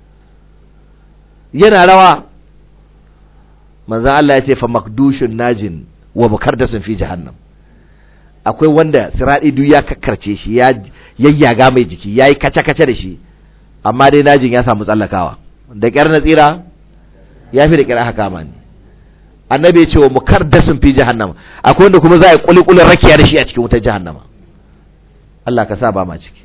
yana rawa. Manzon Allah ya ce fa makdushun najin wa mukardasun fi jahannam. Akwai wanda siradi duk ya kakkarce shi, ya yayyaga mai jiki, yayi kace-kace da shi, amma dai najin ya samu tsallakawa, da kyar na tsira yafi da kyar haka ma ne. Annabi ya ce wa mukardasun fi jahannam, akwai wanda kuma za a yi kulikulin rakiya da shi a cikin wutar jahannama. Allah ka sa ba ma ciki.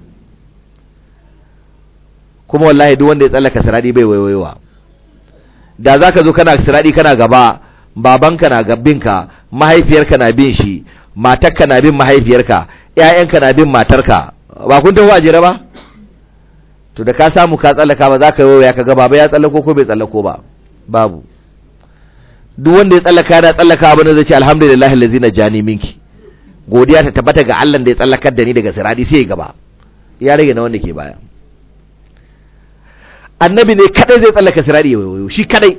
Kuma wallahi duk wanda ya tsallaka siradi bai waiwaiwa. Da zaka zo kana siradi kana gaba, babanka na gabbinka, mahaifiyarka na bin shi, matarka na bin mahaifiyarka, ƴaƴanka na bin matarka, ba kun tafi ajira ba? To da ka samu ka tsallaka ba za ka waiwaya ka ga baba ya tsallako ko bai tsallako ba, babu. Duk wanda ya tsallaka da tsallaka abin da zai ce alhamdulillahi allazi najani minki, godiya ta tabbata ga Allah da ya tsallakar da ni daga siradi, sai ya gaba, ya rage na wanda ke baya. Annabi ne kadai zai tsallaka siradi ya wayo, shi kadai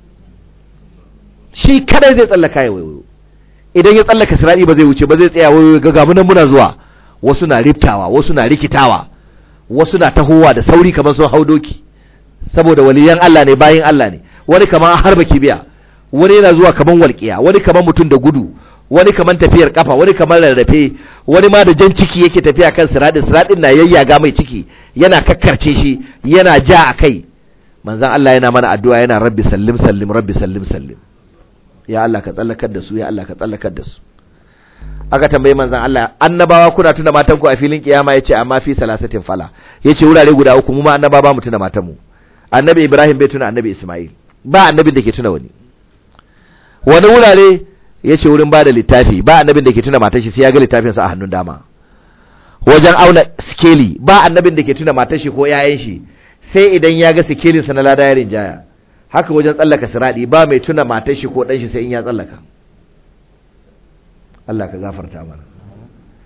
zai tsallaka ya wayo. Idan ya tsallaka siradi ba zai wuce ba, zai tsaya wayo ga gamu nan muna zuwa, wasu na riftawa, wasu na rikitawa, wasu na tahowa da sauri kamar sun hau doki, saboda waliyan Allah ne, bayin Allah ne. Wani kamar harba kibiya, wani yana zuwa kaman walƙiya, wani kaman mutum da gudu, wani kaman tafiyar kafa, wani kaman rarrafe, wani ma da jan ciki yake tafiya kan siradin na yayyaga mai ciki, yana kakkarce shi, yana ja a kai. Manzon Allah yana mana addu'a, yana rabbi sallim sallim, rabbi sallim sallim, ya Allah ka tsallakar da su, ya Allah ka tsallakar da su. Aka tambaye manzon Allah, annabawa kuna tuna matanku a filin kiyama? Yace amma fi salasatin fala, yace wurare guda uku mu ma annabawa ba mu tuna matanmu. Annabi Ibrahim bai tuna annabi Ismail, ba annabin da ke tuna wani. Wani wurare ya ce wurin ba da littafi, ba annabin da ke tuna matar shi sai ya ga littafinsa a hannun dama. Wajen auna sikeli, ba annabin da ke tuna matar shi ko yayan shi sai idan ya ga sikelinsa na lada ya rinjaya. Haka wajen tsallaka siradi, ba mai tuna matar shi ko dan shi sai in ya tsallaka. Allah ka gafarta mana,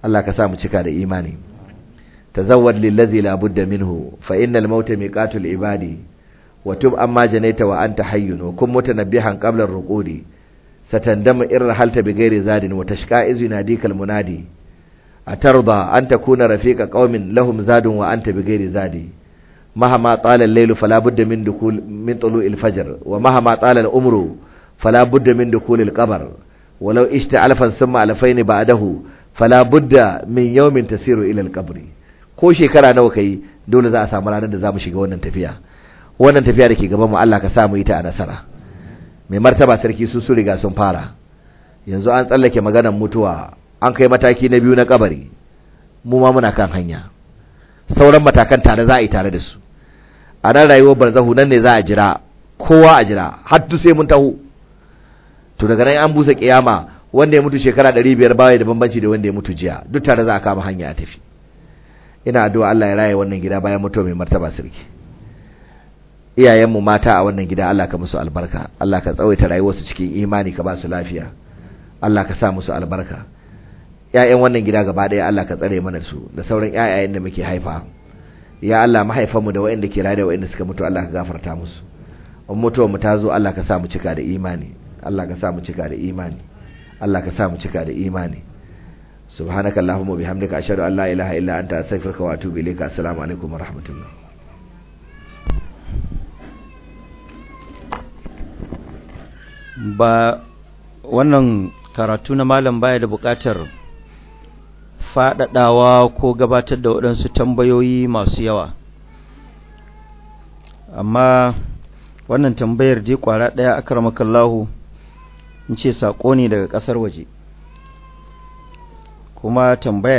Allah ka sa mu cika da imani. tazawwad lillazi la budda minhu fa innal mauta miqatul ibadi wa tub amma janaita wa anta hayyun wa kun mutanabbihan qabla ar-ruqudi satandamu irhalta bighairi zadin wa tashqa iz yunadikal munadi atarda an takuna rafiqa qaumin lahum zadun wa anta bighairi zadi mahama tala al-laylu fala budda min tulu'il fajr wa mahama tala al-umru fala budda min dukulil qabr walau ishta alfan summa alfayn ba'dahu fala budda min yawmin tasiru ila al-qabri. Ko shekara nawa kai dole za a samu ranar da zamu shiga wannan tafiya da ke gaban mu. Allah ka sa mu yi ta a nasara. Mai martaba sarki su riga sun fara, yanzu an tsallake maganar mutuwa, an kai mataki na biyu na kabari, mu ma muna kan hanya, sauran matakan tare za a yi tare da su. A nan rayuwar barzahu nan ne za a jira, kowa a jira har sai mun taho. To daga nan an busa kiyama, wanda ya mutu shekara 500 baya da bambanci da wanda ya mutu jiya, duk tare za a kama hanya a tafi. Ina addu'a Allah ya raye wannan gida bayan mutuwa mai martaba sarki. Iyayenmu mata a wannan gida Allah ka musu albarka, Allah ka tsawaita rayuwarsu cikin imani, ka ba su lafiya, Allah ka sa musu albarka. Ƴaƴan wannan gida gaba ɗaya Allah ka tsare mana su da sauran ƴaƴayen da muke haifa. Ya Allah, mahaifanmu da waɗanda ke raye da waɗanda suka mutu Allah ka gafarta musu. In mutuwar mu ta zo Allah ka sa mu cika da imani, Allah ka sa mu cika da imani, Allah ka sa mu cika da imani. Subhanaka Allahumma bihamdika ashhadu an la ilaha illa anta astaghfiruka wa atubu ilayka. Assalamu alaikum wa rahmatullah. Ba wannan karatu na malam baya da buƙatar faɗaɗawa ko gabatar da waɗansu tambayoyi masu yawa, amma wannan tambayar dai ƙwara ɗaya akramakallahu in ce saƙo ne daga ƙasar waje, kuma tambaya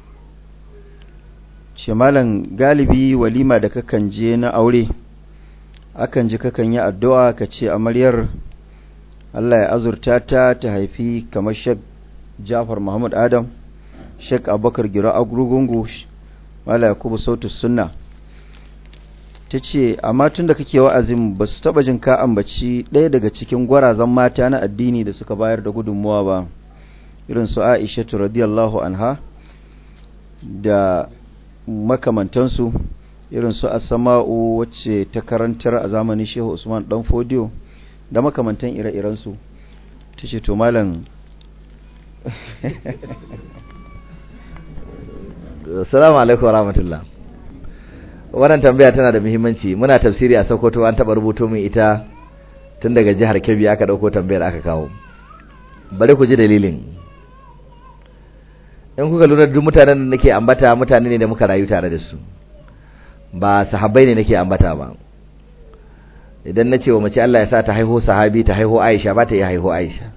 ce malam, galibi walima da kakan je na aure akan ji kakan yi addu'a ka ce amaryar Allah ya azurta ta haifi kamar Sheikh Jafar Muhammad Adam, Sheikh Abubakar Giro Agrugungu, Malam Yakubu Sautus Sunna. Ta ce amma tun da kake wa'azin ba su taɓa jin ka ambaci ɗaya daga cikin gwarazan mata na addini da suka bayar da gudunmuwa ba, irin su Aisha radiyallahu anha da makamantansu, irin su Asma'u wacce ta karantar a zamanin Shehu Usman Dan Fodiyo da makamantan ire-irensu. Ta ce to malam Assalamu alaikum wa rahmatullah. Wannan tambaya tana da muhimmanci. Muna tafsiri a Sokoto, an taɓa rubuto min ita tun daga jihar Kebbi, aka ɗauko tambayar aka kawo. Bari ku ji dalilin. In kuka lura duk mutanen da nake ambata mutane ne da muka rayu tare da su, ba sahabbai ne nake ambata ba. Idan na ce wa mace Allah ya sa ta haihu sahabi, ta haihu Aisha, ba ta iya haihu Aisha.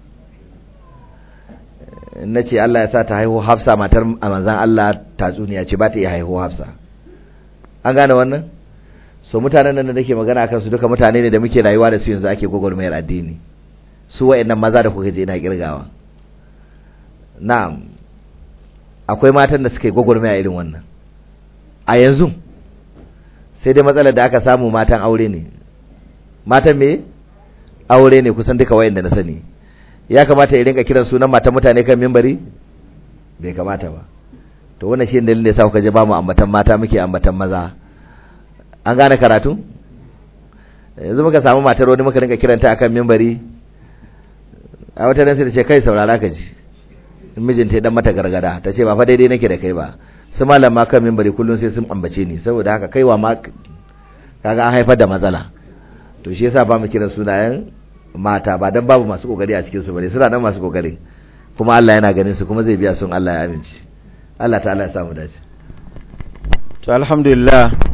Na ce Allah ya sa ta haihu Hafsa, matar manzon Allah, tatsuniya ce, ba ta iya haihu Hafsa. An gane wannan? So mutanen nan da nake magana akan su duka mutane ne da muke rayuwa da su yanzu ake gwagwarmayar addini. Su wayannan maza da kuka je ina kirgawa. Na'am. Akwai matan da suke gwagwarmaya irin wannan a yanzu, sai dai matsalar da aka samu matan aure ne. Matan me? Aure ne kusan duka wayanda na sani. Ya kamata ya rinka kiran sunan matan mutane kan minbari? Bai kamata ba. To wannan shi ne dalilin da yasa kuka je ba mu ambatan mata, muke ambatan maza. An gane karatu? Yanzu muka samu matar wani muka rinka kiranta akan minbari, a wata ran sai ta ce kai saurara ka ji. Mijinta ya dan mata gargada, ta ce ba fa daidai nake da kai ba. Su malama kan minbari kullun sai sun ambace ni, saboda haka kaiwa ma kaga an haifar da matsala. To shi yasa ba mu kira sunayen mata, ba dan babu masu kokari a cikin su bane, suna nan masu kokari, kuma Allah yana ganin su, kuma zai biya sun Allah ya amince. Allah ta'ala ya samu dace. To alhamdulillah